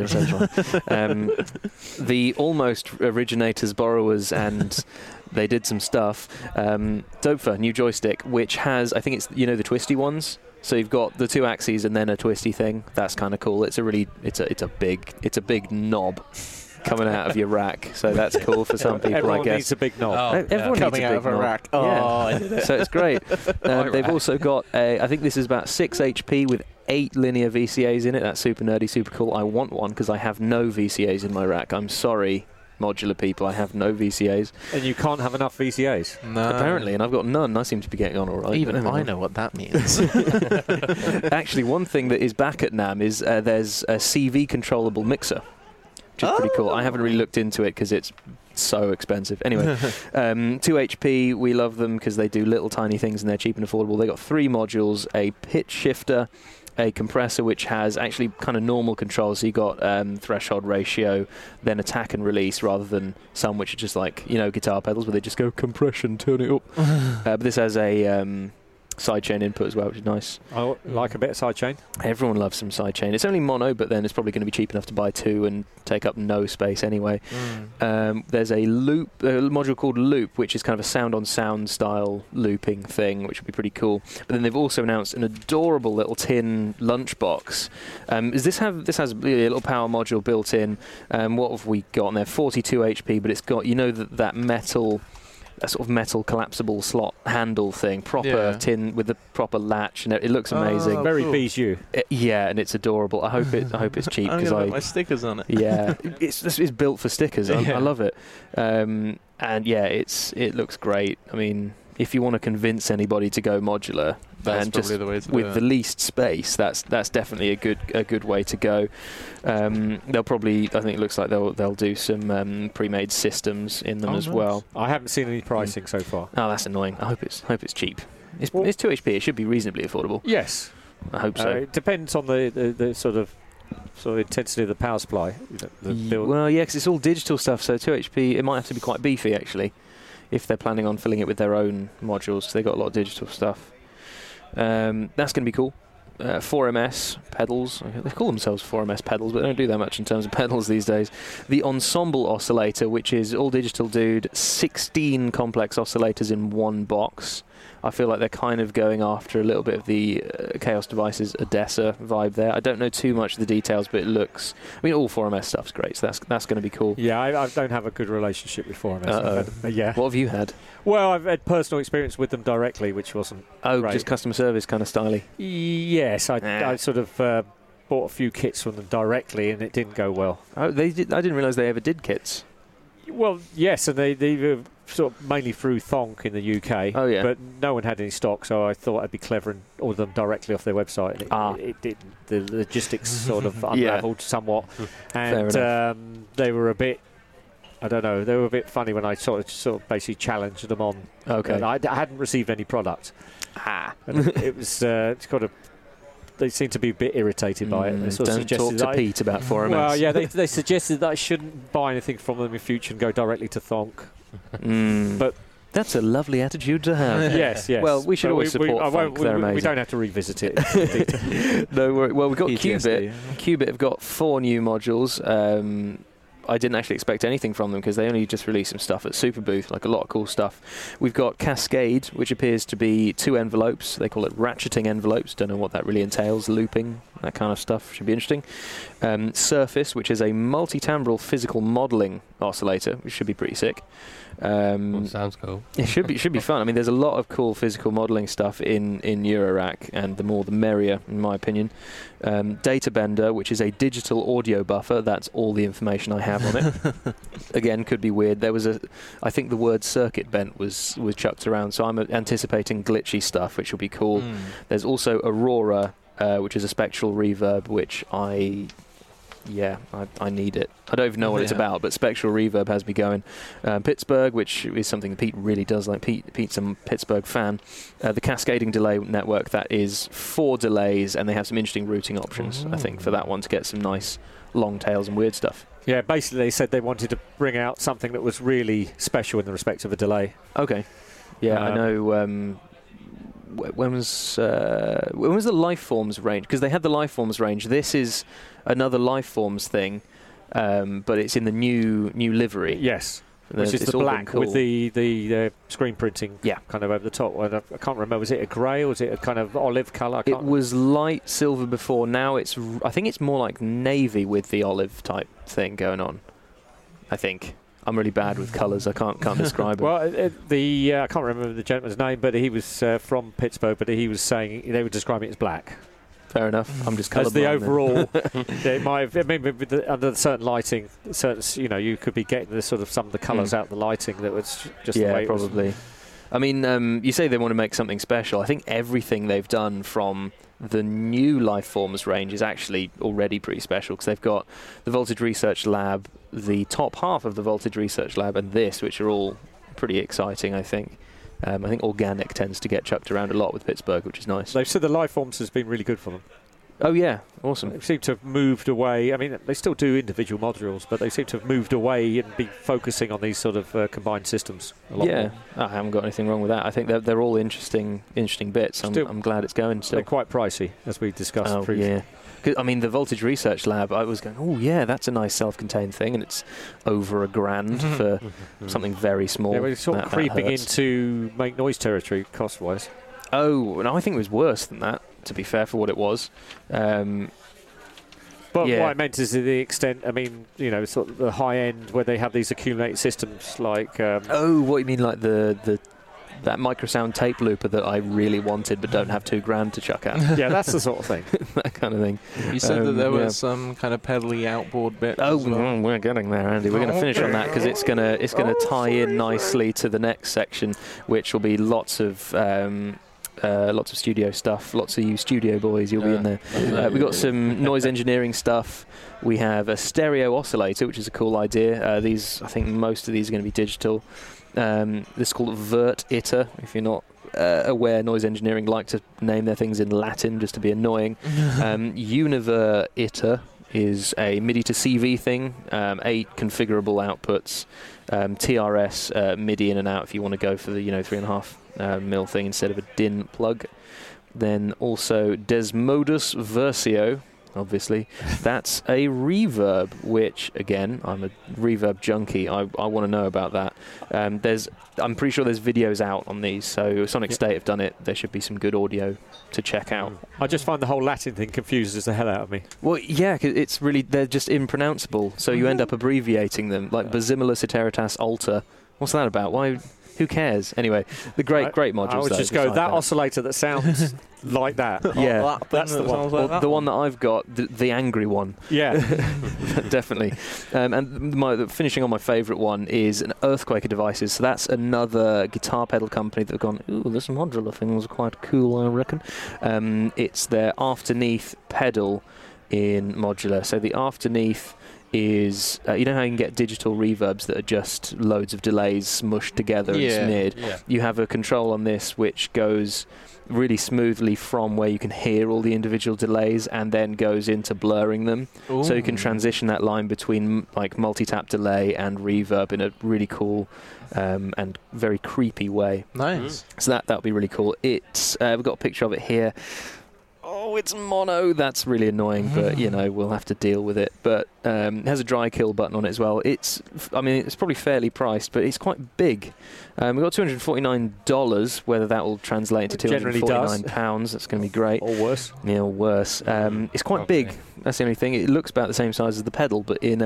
The almost originators, borrowers, and... They did some stuff. Dopfer, new joystick, which has, I think it's, the twisty ones. So you've got the 2 axes and then a twisty thing. That's kind of cool. It's a big knob coming out of your rack. So that's cool for some people, Everyone I guess. needs a big knob. Everyone Coming needs a out big of a knob. rack. Yeah. So it's great. They've also got I think this is about 6 HP with 8 linear VCAs in it. That's super nerdy, super cool. I want one because I have no VCAs in my rack. I'm sorry, modular people, I have no VCAs. And you can't have enough VCAs. No. Apparently, and I've got none. I seem to be getting on all right. Even I know what that means. Actually, one thing that is back at NAMM is there's a CV controllable mixer, which is pretty cool. I haven't really looked into it because it's so expensive. Anyway, 2 HP, we love them because they do little tiny things and they're cheap and affordable. They got 3 modules, a pitch shifter, a compressor which has actually kind of normal controls, so you got threshold ratio, then attack and release, rather than some which are just like guitar pedals where they just go compression, turn it up. But this has a sidechain input as well, which is nice. I like a bit of sidechain. Everyone loves some sidechain. It's only mono, but then it's probably going to be cheap enough to buy 2 and take up no space anyway. There's a module called Loop, which is kind of a sound-on-sound style looping thing, which would be pretty cool. But then they've also announced an adorable little tin lunchbox. This has a little power module built in. What have we got on there? 42 HP, but it's got, that metal... a sort of metal collapsible slot handle thing, proper tin with the proper latch, and it looks amazing. Very cool. Bijou. Yeah, and it's adorable. I hope it's cheap I'm because gonna put my stickers on it. Yeah, it's built for stickers. I love it. And yeah, it looks great. I mean, if you want to convince anybody to go modular, That's and probably just the way to do with it. the least space, that's definitely a good way to go. They'll probably, I think it looks like they'll do some pre-made systems in them as nice. well. I haven't seen any pricing so far. Oh, that's annoying. I hope it's cheap. It's 2 HP. It should be reasonably affordable. Yes. I hope so. It depends on the sort of intensity of the power supply. The build. Well, yeah, because it's all digital stuff, so 2 HP, it might have to be quite beefy, actually, if they're planning on filling it with their own modules. They've got a lot of digital stuff. That's going to be cool. 4MS pedals. They call themselves 4MS pedals, but they don't do that much in terms of pedals these days. The Ensemble oscillator, which is all digital, dude. 16 complex oscillators in one box. I feel like they're kind of going after a little bit of the Chaos Devices Odessa vibe there. I don't know too much of the details, but it looks... I mean, all 4MS stuff's great, so that's going to be cool. Yeah, I don't have a good relationship with 4MS. Yeah. What have you had? Well, I've had personal experience with them directly, which wasn't great. Just customer service kind of styly. Yes, I sort of bought a few kits from them directly, and it didn't go well. Oh, they did. I didn't realise they ever did kits. Well, yes, and they were sort of mainly through Thonk in the UK. Oh, yeah. But no one had any stock, so I thought I'd be clever and order them directly off their website. And it didn't. The logistics sort of unravelled somewhat. And they were a bit... I don't know. They were a bit funny when I sort of basically challenged them on. Okay. I hadn't received any product. And it was it's got a... They seem to be a bit irritated by it. They sort of Don't talk suggested to Pete about 4MS. Well, yeah, they suggested that I shouldn't buy anything from them in future and go directly to Thonk. But that's a lovely attitude to have. Yes. Well, we should always support Thonk. They're amazing. We don't have to revisit it. No worry. Well, we've got PTSD. Qubit. Qubit have got 4 new modules. I didn't actually expect anything from them because they only just released some stuff at Super Booth, like a lot of cool stuff. We've got Cascade, which appears to be 2 envelopes. They call it ratcheting envelopes. Don't know what that really entails. Looping, that kind of stuff. Should be interesting. Surface, which is a multi-timbral physical modelling oscillator, which should be pretty sick. Sounds cool. It should be fun. I mean, there's a lot of cool physical modelling stuff in Eurorack, and the more the merrier, in my opinion. Databender, which is a digital audio buffer. That's all the information I have on it. Again, could be weird. There was I think the word circuit bent was chucked around, so I'm anticipating glitchy stuff, which will be cool. There's also Aurora, which is a spectral reverb, which I need it. I don't even know what it's about, but Spectral Reverb has me going. Pittsburgh, which is something Pete really does like. Pete's a Pittsburgh fan. The Cascading Delay Network, that is 4 delays, and they have some interesting routing options, I think, for that one to get some nice long tails and weird stuff. Yeah, basically they said they wanted to bring out something that was really special in the respect of a delay. Okay. Yeah, I know... When was the Lifeforms range? Because they had the Lifeforms range. This is another Lifeforms thing, but it's in the new livery. Yes, which is the black cool. with the screen printing kind of over the top. I can't remember, was it a grey or was it a kind of olive colour? It was light silver before. Now I think it's more like navy with the olive type thing going on. I think. I'm really bad with colours. I can't describe it. Well, I can't remember the gentleman's name, but he was from Pittsburgh. But he was saying they were describing it as black. Fair enough. I'm just colourblind. As the overall, it might have, I mean, under certain lighting, you could be getting the sort of some of the colours out of the lighting that was just the way it probably. was. I mean, you say they want to make something special. I think everything they've done from the new Lifeforms range is actually already pretty special because they've got the Voltage Research Lab, the top half of the Voltage Research Lab, and this, which are all pretty exciting, I think. I think Organic tends to get chucked around a lot with Pittsburgh, which is nice. They've said the Lifeforms has been really good for them. Oh yeah, awesome. They seem to have moved away. I mean, they still do individual modules, but they seem to have moved away and be focusing on these sort of combined systems a lot more. I haven't got anything wrong with that. I think they're all interesting bits. I'm glad it's going still. They're quite pricey, as we discussed Oh previously. yeah. 'Cause, I mean, the Voltage Research Lab, I was going, oh yeah, that's a nice self-contained thing, and it's over $1,000 for something very small. Yeah, we're sort of That creeping hurts. into make noise territory cost-wise. Oh, no, I think it was worse than that, to be fair, for what it was. But Yeah. what I meant is to the extent, I mean, sort of the high end where they have these accumulated systems like... Oh, what you mean, like that microsound tape looper that I really wanted but don't have $2,000 to chuck at? yeah, that's the sort of thing. That kind of thing. You said that there yeah. was some kind of pedally outboard bit. Oh, as well. we're getting there, Andy. We're going to finish on that because it's gonna tie in nicely to the next section, which will be lots of studio stuff. Lots of you studio boys, you'll be in there. We've got some noise engineering stuff. We have a stereo oscillator, which is a cool idea. I think most of these are going to be digital. This is called Vert-Iter. If you're not aware, noise engineering like to name their things in Latin just to be annoying. Univer-Iter is a MIDI to CV thing, 8 configurable outputs, TRS MIDI in and out if you want to go for the 3.5 mil thing instead of a DIN plug. Then also Desmodus Versio, obviously. That's a reverb, which, again, I'm a reverb junkie. I want to know about that. I'm pretty sure there's videos out on these, so Sonic State have done it. There should be some good audio to check out. I just find the whole Latin thing confuses the hell out of me. Well, yeah, 'cause they're just impronounceable, so you end up abbreviating them, like Basimilus Iteritas Alter. What's that about? Why? Who cares? Anyway, the great modules. I would though, just go, beside that oscillator that sounds like that. Yeah, that's the one. Well, the one that I've got, the angry one. Yeah. Definitely. And finishing on my favourite one is an Earthquaker Devices. So that's another guitar pedal company that have gone, ooh, this modular thing was quite cool, I reckon. It's their Afterneath pedal in modular. So the Afterneath is, you know how you can get digital reverbs that are just loads of delays smushed together and smeared? Yeah. You have a control on this which goes really smoothly from where you can hear all the individual delays and then goes into blurring them. Ooh. So you can transition that line between like multi-tap delay and reverb in a really cool and very creepy way. Nice. So that'll be really cool. It's we've got a picture of it here. Oh, it's mono. That's really annoying, but we'll have to deal with it. But it has a dry kill button on it as well. It's probably fairly priced, but it's quite big. We've got $249. Whether that will translate into £249, that's going to be great. Or worse. Yeah, or worse. It's quite big. That's the only thing. It looks about the same size as the pedal, but in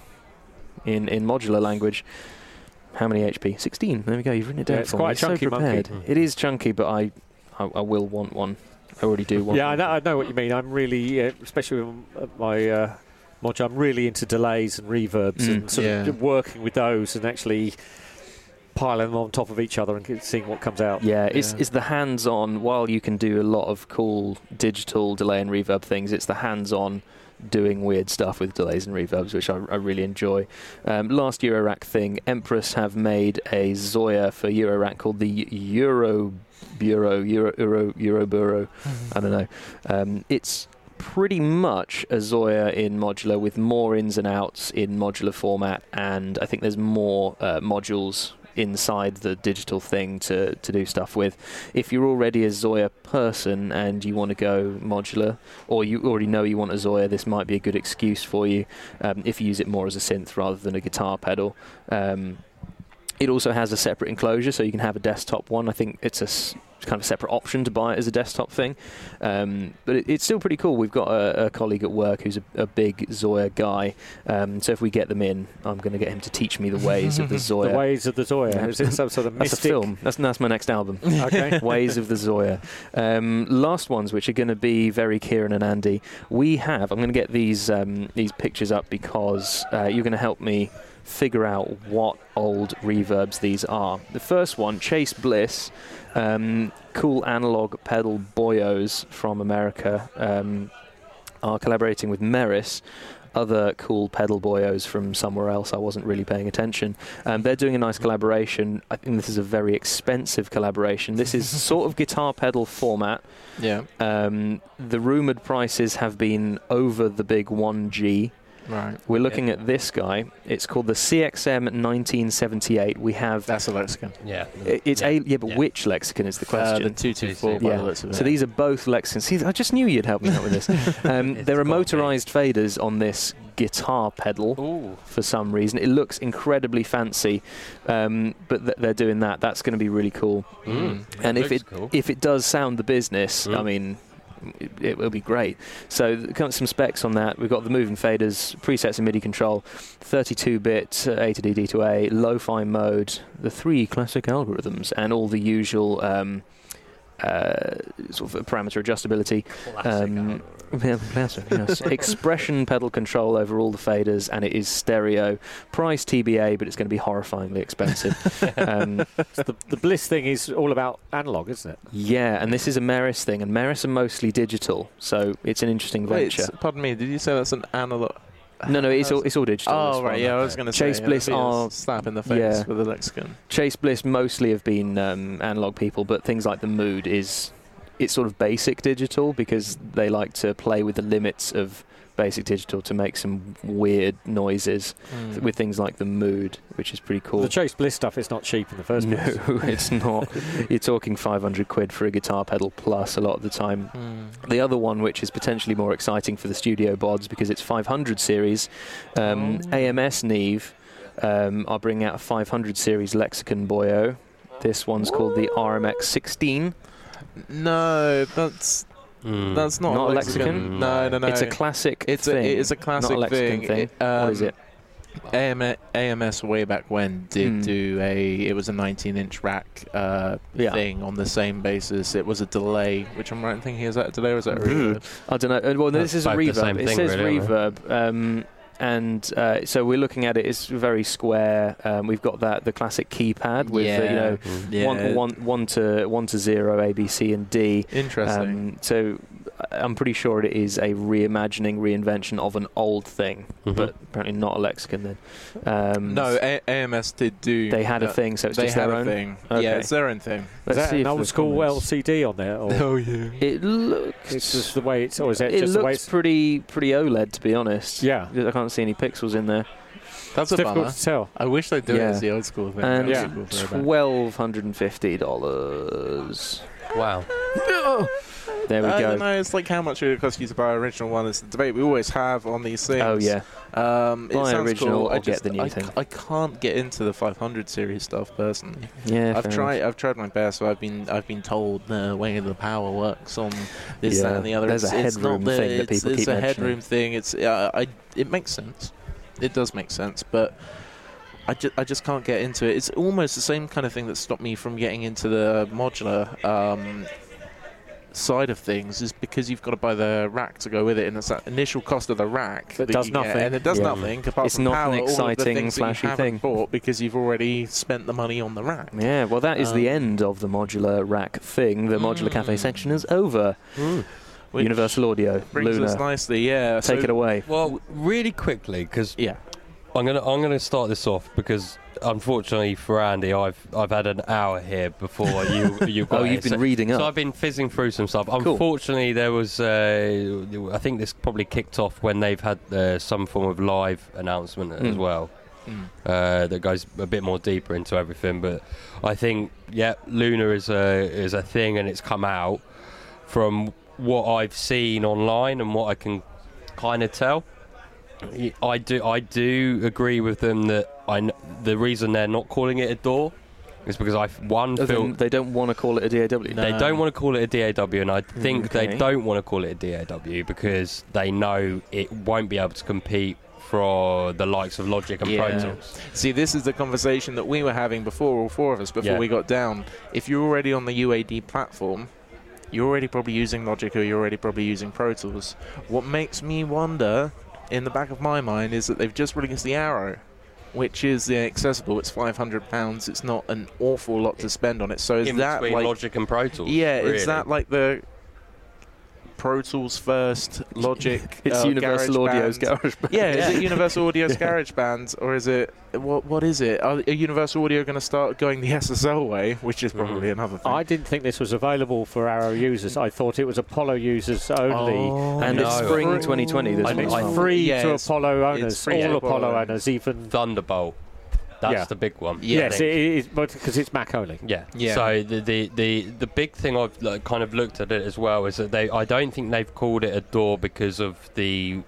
modular language. How many HP? 16. There we go. You've written it down It's for quite me. a chunky so prepared. monkey. It is chunky, but I will want one. I already do want one. Yeah, I know what you mean. I'm really, especially with my module, I'm really into delays and reverbs and sort of working with those and actually piling them on top of each other and seeing what comes out. Yeah, it's the hands-on. While you can do a lot of cool digital delay and reverb things, it's the hands-on doing weird stuff with delays and reverbs, which I really enjoy. Last Eurorack thing, Empress have made a Zoya for Eurorack called the Euro Bureau. I don't know. It's pretty much a Zoya in modular with more ins and outs in modular format, and I think there's more modules inside the digital thing to do stuff with. If you're already a Zoya person and you want to go modular, or you already know you want a Zoya, this might be a good excuse for you if you use it more as a synth rather than a guitar pedal. It also has a separate enclosure, so you can have a desktop one. I think it's a kind of separate option to buy it as a desktop thing. But it's still pretty cool. We've got a colleague at work who's a big Zoya guy. So if we get them in, I'm going to get him to teach me the ways of the Zoya. The ways of the Zoya. Is it some sort of mystic? That's a film. That's my next album. Okay. Ways of the Zoya. Last ones, which are going to be very Kieran and Andy. I'm going to get these pictures up because you're going to help me figure out what old reverbs these are. The first one, Chase Bliss, cool analog pedal boyos from America, are collaborating with Meris. other cool pedal boyos from somewhere else. I wasn't really paying attention. They're doing a nice collaboration. I think this is a very expensive collaboration. This is sort of guitar pedal format. Yeah. The rumoured prices have been over the big 1G. Right. We're looking at this guy. It's called the CXM 1978. We have... That's a Lexicon. Yeah. But which Lexicon is the question? The 224 by the looks of it. So these are both Lexicons. See, I just knew you'd help me out with this. There are motorised faders on this guitar pedal for some reason. It looks incredibly fancy, but they're doing that. That's going to be really cool. And if it does sound the business, I mean... It will be great. So some specs on that. We've got the moving faders, presets and MIDI control, 32-bit A to D, D to A, lo-fi mode, the 3 classic algorithms, and all the usual sort of parameter adjustability. Yes. Expression pedal control over all the faders, and it is stereo. Price TBA, but it's going to be horrifyingly expensive. The Bliss thing is all about analog, isn't it? Yeah, and this is a Meris thing, and Meris are mostly digital, so it's an interesting venture. Pardon me, did you say that's an analog? No, it's all digital. Oh, right, yeah, I was going to say. Chase Bliss are... slap in the face with the Lexicon. Chase Bliss mostly have been analog people, but things like the Mood it's sort of basic digital because they like to play with the limits of basic digital to make some weird noises with things like the Mood, which is pretty cool. The Chase Bliss stuff is not cheap in the first place. No, it's not. You're talking 500 quid for a guitar pedal plus a lot of the time. The other one, which is potentially more exciting for the studio bods because it's 500 series, AMS Neve are bringing out a 500 series Lexicon Boyo. This one's called the RMX 16. No, that's not a Lexicon. No. It's a classic thing. It's a classic not a Lexicon thing. What is it? AMS way back when did do it was a 19-inch rack thing on the same basis. It was a delay, which I'm right in thinking, is that a delay or is that a reverb? I don't know. Well, this is a reverb. It says really, reverb. And so we're looking at it. It's very square. We've got the classic keypad with 1 to 0 A, B, C, and D. Interesting. So I'm pretty sure it is a reinvention of an old thing, but apparently not a Lexicon then. No, AMS did do. They had a thing, so it's just their own thing. Okay. Yeah, it's their own thing. Is that an old school LCD on there? Or? Oh yeah. It looks. It's just the way it's. Or is it just just the the way looks it's pretty OLED, to be honest. Yeah. I can't see any pixels in there. That's it's a difficult bummer. to tell. I wish they'd do it as the old school thing. And $1,250. Wow. There we I go. don't know, it's like how much it would cost you to buy an original one. It's the debate we always have on these things. Oh yeah. Buy original cool. or get the new thing. I can't get into the 500 series stuff personally. Yeah. I've tried my best. So I've been told the way the power works on this, that, and the other. There's a headroom thing that people keep mentioning. It's a headroom thing. It makes sense. It does make sense, but I just can't get into it. It's almost the same kind of thing that stopped me from getting into the modular side of things, is because you've got to buy the rack to go with it, and it's that initial cost of the rack that does nothing. And it does nothing apart it's from not power, an exciting, all of the things flashy that you haven't bought because you've already spent the money on the rack. Yeah, well, that is the end of the modular rack thing. The modular cafe section is over. Universal Audio, brings Luna. us nicely, yeah. Take it away. Well, really quickly, because I'm gonna start this off because unfortunately for Andy, I've had an hour here before you got you've been reading up. So I've been fizzing through some stuff. Cool. Unfortunately, there was I think this probably kicked off when they've had some form of live announcement as well. That goes a bit more deeper into everything, but I think Luna is a thing, and it's come out from what I've seen online and what I can kind of tell. I do agree with them that the reason they're not calling it a DAW is because they don't want to call it a DAW. No. They don't want to call it a DAW, and I think they don't want to call it a DAW because they know it won't be able to compete for the likes of Logic and Pro Tools. See, this is the conversation that we were having before, all four of us, before we got down. If you're already on the UAD platform, you're already probably using Logic, or you're already probably using Pro Tools. What makes me wonder, in the back of my mind, is that they've just released the Arrow, which is accessible. It's £500. It's not an awful lot to spend on it. So is in that between like Logic and Pro Tools? Yeah, really? is that like the Pro Tools first, Logic. It's Universal Audio's GarageBand. GarageBand. Yeah, is it Universal Audio's GarageBand, or is it what is it? Are Universal Audio going to start going the SSL way, which is probably another thing? I didn't think this was available for Arrow users. I thought it was Apollo users only. And it's No. spring 2020. This And one. it's free Yeah, to it's- Apollo it's owners, free to all Apollo Apollo owners. owners, even. Thunderbolt. That's Yeah. the big one. Yeah. Yes, it is, because it's Mac only. Yeah. Yeah. So the big thing I've kind of looked at it as well is that I don't think they've called it a DAW because of the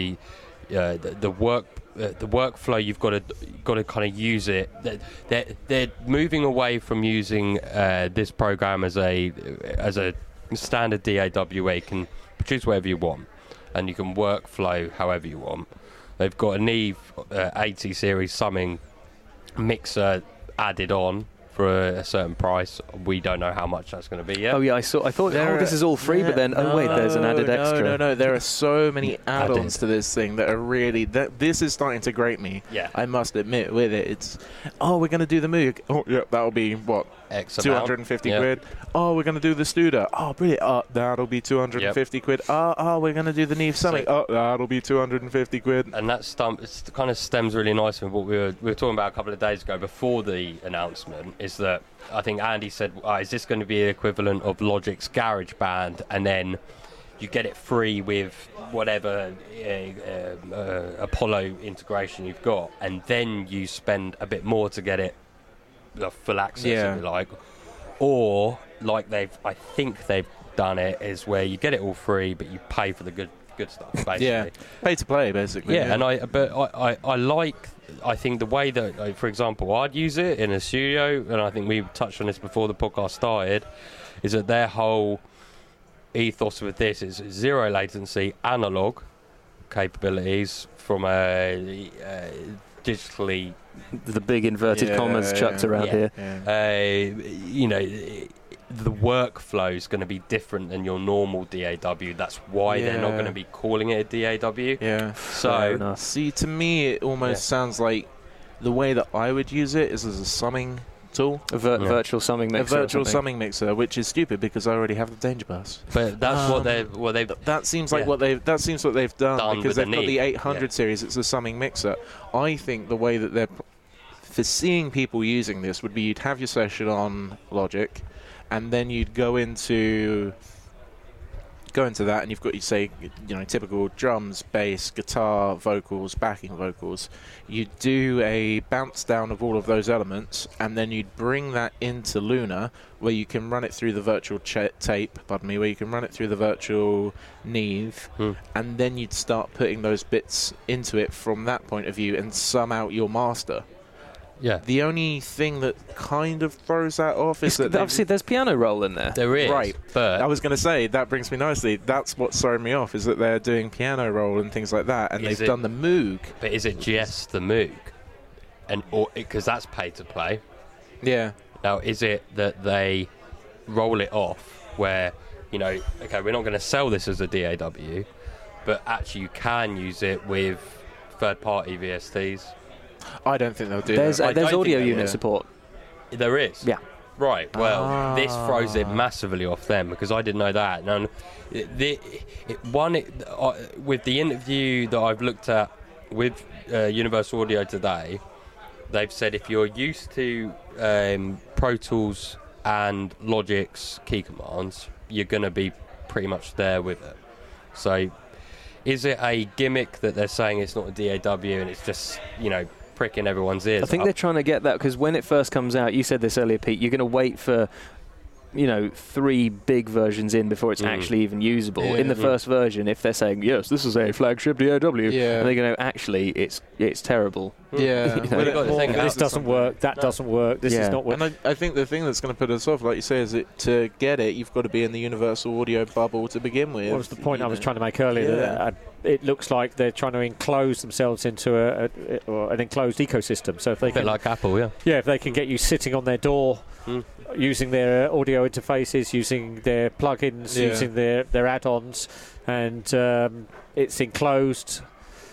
workflow. You've got to kind of use it. They're moving away from using this program as a standard DAW where you can produce whatever you want and you can workflow however you want. They've got a Neve 80 series summing mixer added on for a certain price. We don't know how much that's going to be yet. Oh yeah, I thought this is all free, but then wait, there's an added extra. No, there are so many add-ons to this thing that are really this is starting to grate me. Yeah. I must admit with it. It's we're going to do the Moog. Oh yeah, that'll be what, X amount. 250 Yeah. quid. Oh, we're going to do the Studer. Oh, brilliant. That'll be 250 quid. Oh, we're going to do the Neve Summit. That'll be 250 quid. And that it kind of stems really nicely with what we were talking about a couple of days ago before the announcement, is that I think Andy said, is this going to be the equivalent of Logic's GarageBand, and then you get it free with whatever Apollo integration you've got, and then you spend a bit more to get it the full access, if you like. Or like I think they've done it, is where you get it all free, but you pay for the good stuff, basically. Yeah, pay to play, basically. Yeah, and I think the way that, like, for example, I'd use it in a studio, and I think we touched on this before the podcast started, is that their whole ethos with this is zero latency, analog capabilities from a digitally. The big inverted commas chucked around here. The workflow is going to be different than your normal DAW. That's why they're not going to be calling it a DAW. Yeah. So, see, to me, it almost sounds like the way that I would use it is as a summing tool. A virtual summing mixer. A virtual summing mixer, which is stupid because I already have the Danger Bus. but that's what they've. That seems like what they've done because they've got the 800 series. It's a summing mixer. I think the way that they're for seeing people using this would be you'd have your session on Logic, and then you'd go into that, and you've got, you say, typical drums, bass, guitar, vocals, backing vocals. You'd do a bounce down of all of those elements, and then you'd bring that into Luna, where you can run it through the virtual where you can run it through the virtual Neve, and then you'd start putting those bits into it from that point of view and sum out your master. Yeah. The only thing that kind of throws that off is that obviously there's piano roll in there. There is, right. but I was going to say, that brings me nicely. That's what's throwing me off, is that they're doing piano roll and things like that, and they've done the Moog. But is it just the Moog? Because that's pay to play. Yeah. Now, is it that they roll it off where, okay, we're not going to sell this as a DAW, but actually you can use it with third-party VSTs? I don't think they'll do There's that. audio unit support. There is? Yeah. Right, well, this throws it massively off them, because I didn't know that. Now, with the interview that I've looked at with Universal Audio today, they've said if you're used to Pro Tools and Logic's key commands, you're going to be pretty much there with it. So, is it a gimmick that they're saying it's not a DAW and it's just, pricking everyone's ears? I think they're trying to get that, because when it first comes out, you said this earlier, Pete, you're going to wait for 3 big versions in before it's actually even usable. In the first version, if they're saying, yes, this is a flagship DAW, and they're going to, actually, it's terrible. Yeah. This doesn't work, that doesn't work, this is not working. And I think the thing that's going to put us off, like you say, is that to get it, you've got to be in the Universal Audio bubble to begin with. What was the point I was trying to make earlier? That it looks like they're trying to enclose themselves into an enclosed ecosystem. So if they can, like Apple, if they can get you sitting on their door, using their audio interfaces, using their plugins, using their add-ons, and it's enclosed.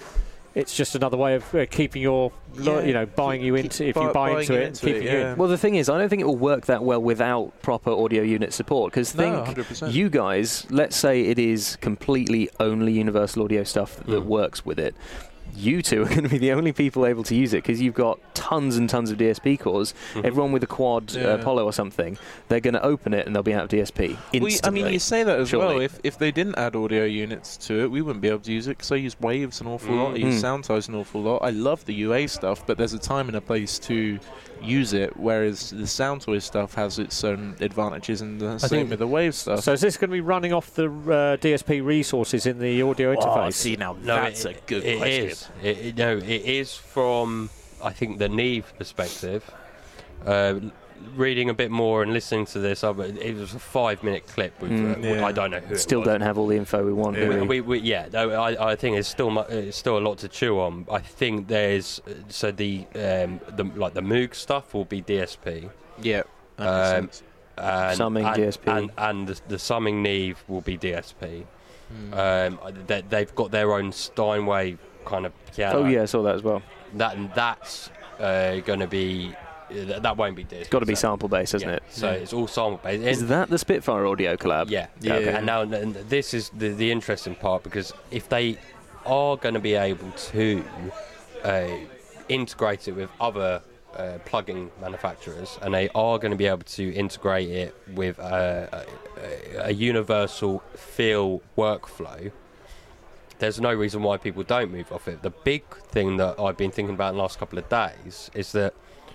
it's just another way of keeping your, buying you into, if you buy into it, and keeping you in. Well, the thing is, I don't think it will work that well without proper audio unit support. Because No, 100%. you guys, let's say it is completely only Universal Audio stuff that works with it. You two are going to be the only people able to use it because you've got tons and tons of DSP cores. Everyone with a quad Apollo or something, they're going to open it and they'll be out of DSP instantly. I mean, you say that as Surely. well. If they didn't add audio units to it, we wouldn't be able to use it because I use Waves an awful lot. I use Soundsize an awful lot. I love the UA stuff, but there's a time and a place to use it, whereas the Soundtoys stuff has its own advantages, and the same with the Wave stuff. So is this going to be running off the DSP resources in the audio interface? See, now that's a good question. It is from, I think, the Neve perspective. Reading a bit more and listening to this, it was a 5-minute clip. With, I don't know who. Still don't have all the info we want. I think it's still a lot to chew on. I think there's the Moog stuff will be DSP. Yeah. That makes sense. Summing DSP. And the Summing Neve will be DSP. They've got their own Steinway kind of piano. Oh yeah, I saw that as well. That's going to be. That won't be DSP. It's got to be sample based, hasn't it? So it's all sample based. Is that the Spitfire audio collab? Yeah. Okay. And now this is the interesting part, because if they are going to be able to integrate it with other plugin manufacturers, and they are going to be able to integrate it with a universal feel workflow, there's no reason why people don't move off it. The big thing that I've been thinking about in the last couple of days is that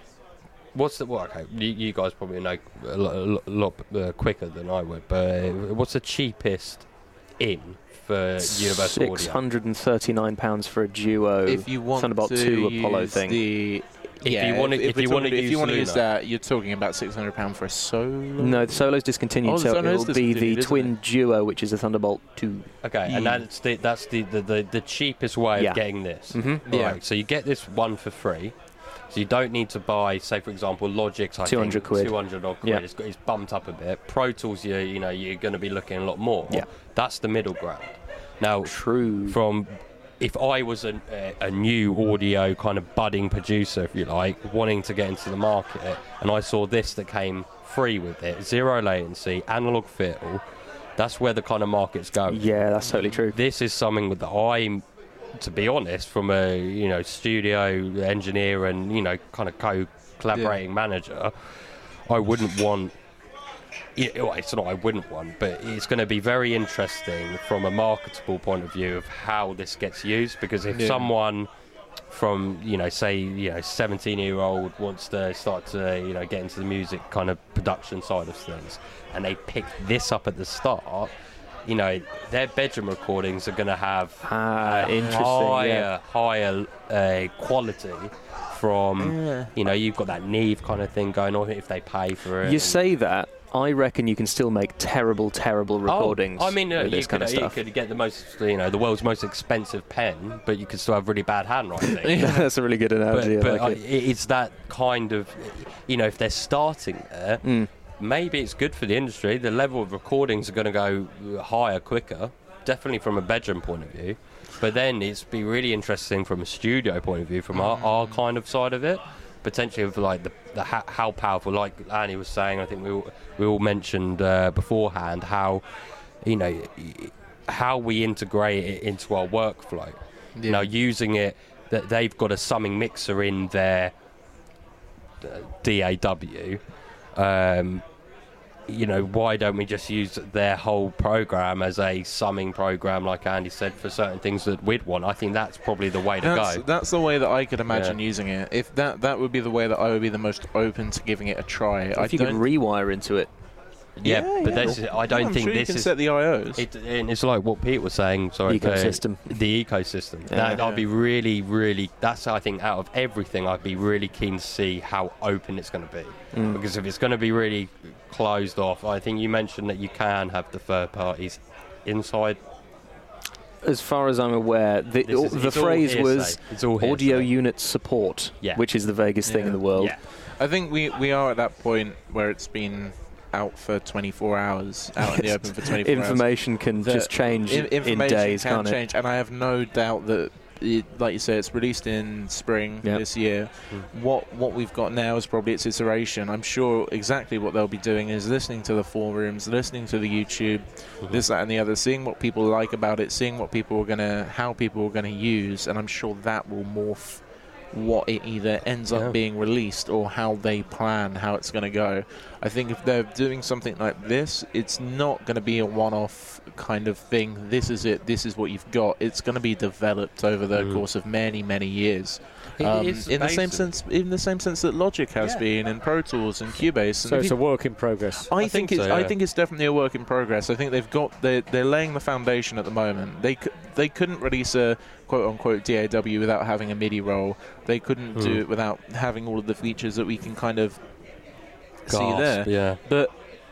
you guys probably know a lot quicker than I would, but what's the cheapest in for Universal Audio? £639 for a Duo If you want Thunderbolt to 2 Apollo use thing. If you want to use Luna. that, you're talking about £600 for a solo. No, the Solo's discontinued, Oh, the so it Solo's will be the discontinued, twin Duo, which is a Thunderbolt 2. Okay, and that's the cheapest way Yeah. of getting this. Mm-hmm. Yeah. Right, so you get this one for free. So you don't need to buy, say for example, Logic's 200 quid. 200 odd quid. Yeah. It's bumped up a bit. Pro Tools, you're going to be looking a lot more. Yeah. That's the middle ground. Now, True. from if I was a new audio kind of budding producer, if you like, wanting to get into the market, and I saw this that came free with it, zero latency, analog fiddle, that's where the kind of market's going. Yeah, that's totally true. This is something that I'm, to be honest, from a studio engineer and kind of co-collaborating manager, I wouldn't want. It's not I wouldn't want, but it's going to be very interesting from a marketable point of view of how this gets used. Because if someone from 17-year-old wants to start to get into the music kind of production side of things, and they pick this up at the start, their bedroom recordings are going to have higher quality from you've got that Neve kind of thing going on if they pay for it. You say that, I reckon you can still make terrible recordings. I mean, with this kind of you stuff. could get the most, the world's most expensive pen, but you could still have really bad handwriting. That's a really good analogy. But I like it. it's that kind of, if they're starting there, maybe it's good for the industry. The level of recordings are going to go higher quicker, definitely from a bedroom point of view. But then it's be really interesting from a studio point of view, from our kind of side of it. Potentially of like the how powerful, like Annie was saying, I think we all mentioned beforehand how how we integrate it into our workflow. Now using it, that they've got a summing mixer in their DAW. Why don't we just use their whole program as a summing program, like Andy said, for certain things that we'd want? I think that's probably the way to go. That's the way that I could imagine using it. If that would be the way that I would be the most open to giving it a try. If you could rewire into it. I don't think sure this you can is set the IOs. And it's like what Pete was saying. Sorry, Ecosystem. The ecosystem. Yeah. I'd be really, really. That's, I think, out of everything, I'd be really keen to see how open it's going to be. Because if it's going to be really closed off, I think you mentioned that you can have the third parties inside. As far as I'm aware, the phrase was audio unit support, which is the vaguest thing in the world. Yeah. I think we are at that point where it's been out for 24 hours, out in the open for 24 hours. Information can just change in days, can't it? And I have no doubt that like you say, it's released in spring Yep. this year. What we've got now is probably its iteration. I'm sure exactly what they'll be doing is listening to the forums, listening to the YouTube, this, that, and the other, seeing what people like about it, seeing what people are how people are gonna use, and I'm sure that will morph what it either ends up being released or how they plan how it's going to go. I think if they're doing something like this, it's not going to be a one-off kind of thing. This is it. This is what you've got. It's going to be developed over the course of many, many years. In the same sense that Logic has been, and Pro Tools and Cubase. So it's a work in progress. I think so, I think it's definitely a work in progress. I think they're laying the foundation at the moment. They couldn't release a quote unquote DAW without having a MIDI roll. They couldn't do it without having all of the features that we can kind of see there. Yeah. But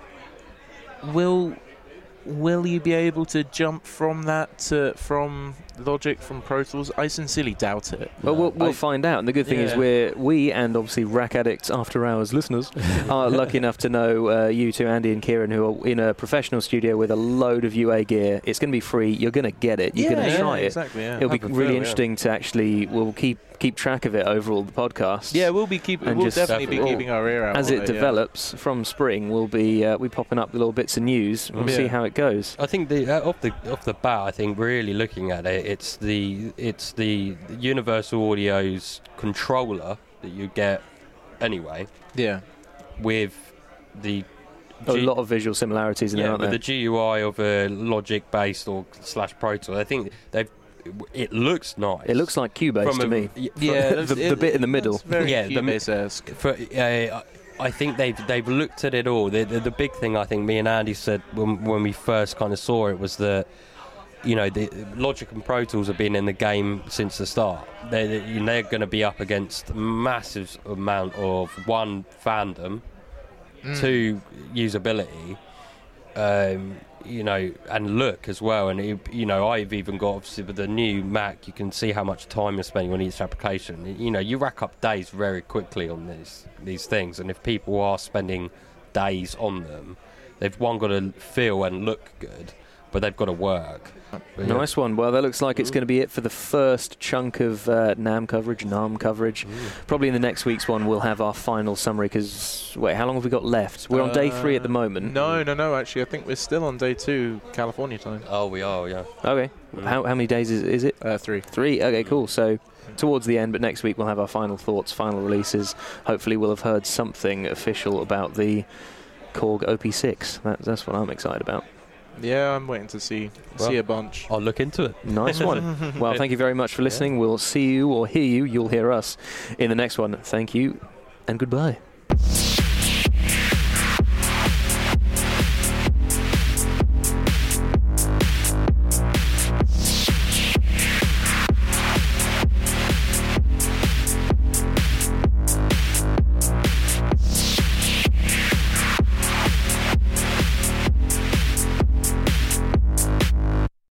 will you be able to jump from that from Logic, from Pro Tools? I sincerely doubt it. Well, we'll find out. And the good thing is we and obviously Rack Addicts After Hours listeners are lucky enough to know you two, Andy and Kieran, who are in a professional studio with a load of UA gear. It's going to be free. You're going to get it. You're going to try it. Exactly, yeah. It'll be really interesting to actually. We'll keep track of it over all the podcasts. Yeah, we'll definitely be keeping our ear out as on it develops from spring. We'll be popping up little bits of news. We'll see how it goes. I think off the bat, I think really looking at it, it's the Universal Audio's controller that you get anyway. Yeah. With the a lot of visual similarities in there, aren't with there? the GUI of a Logic based or / Pro Tool. I think it looks nice. It looks like Cubase to me. The bit in the middle. Very Cubase-esque. I think they've looked at it all. The big thing I think me and Andy said when we first kind of saw it was that, you know, the Logic and Pro Tools have been in the game since the start. They're going to be up against a massive amount of one, fandom, two, usability, you know, and look as well. And you know, I've even got, obviously with the new Mac, you can see how much time you're spending on each application. You know, you rack up days very quickly on these things, and if people are spending days on them, they've got to feel and look good, but they've got to work. Nice one. Well, that looks like it's going to be it for the first chunk of NAMM coverage. Probably in the next week's one we'll have our final summary, because wait, how long have we got left? We're on day 3 at the moment. No, actually I think we're still on day 2 California time. Oh, we are, yeah. Okay. How many days is it? 3. 3. Okay, cool. So towards the end, but next week we'll have our final thoughts, final releases. Hopefully we'll have heard something official about the Korg OP6. That's what I'm excited about. Yeah, I'm waiting to see a bunch. I'll look into it. Nice one. Well, thank you very much for listening. Yeah. We'll see you or hear you. You'll hear us in the next one. Thank you and goodbye.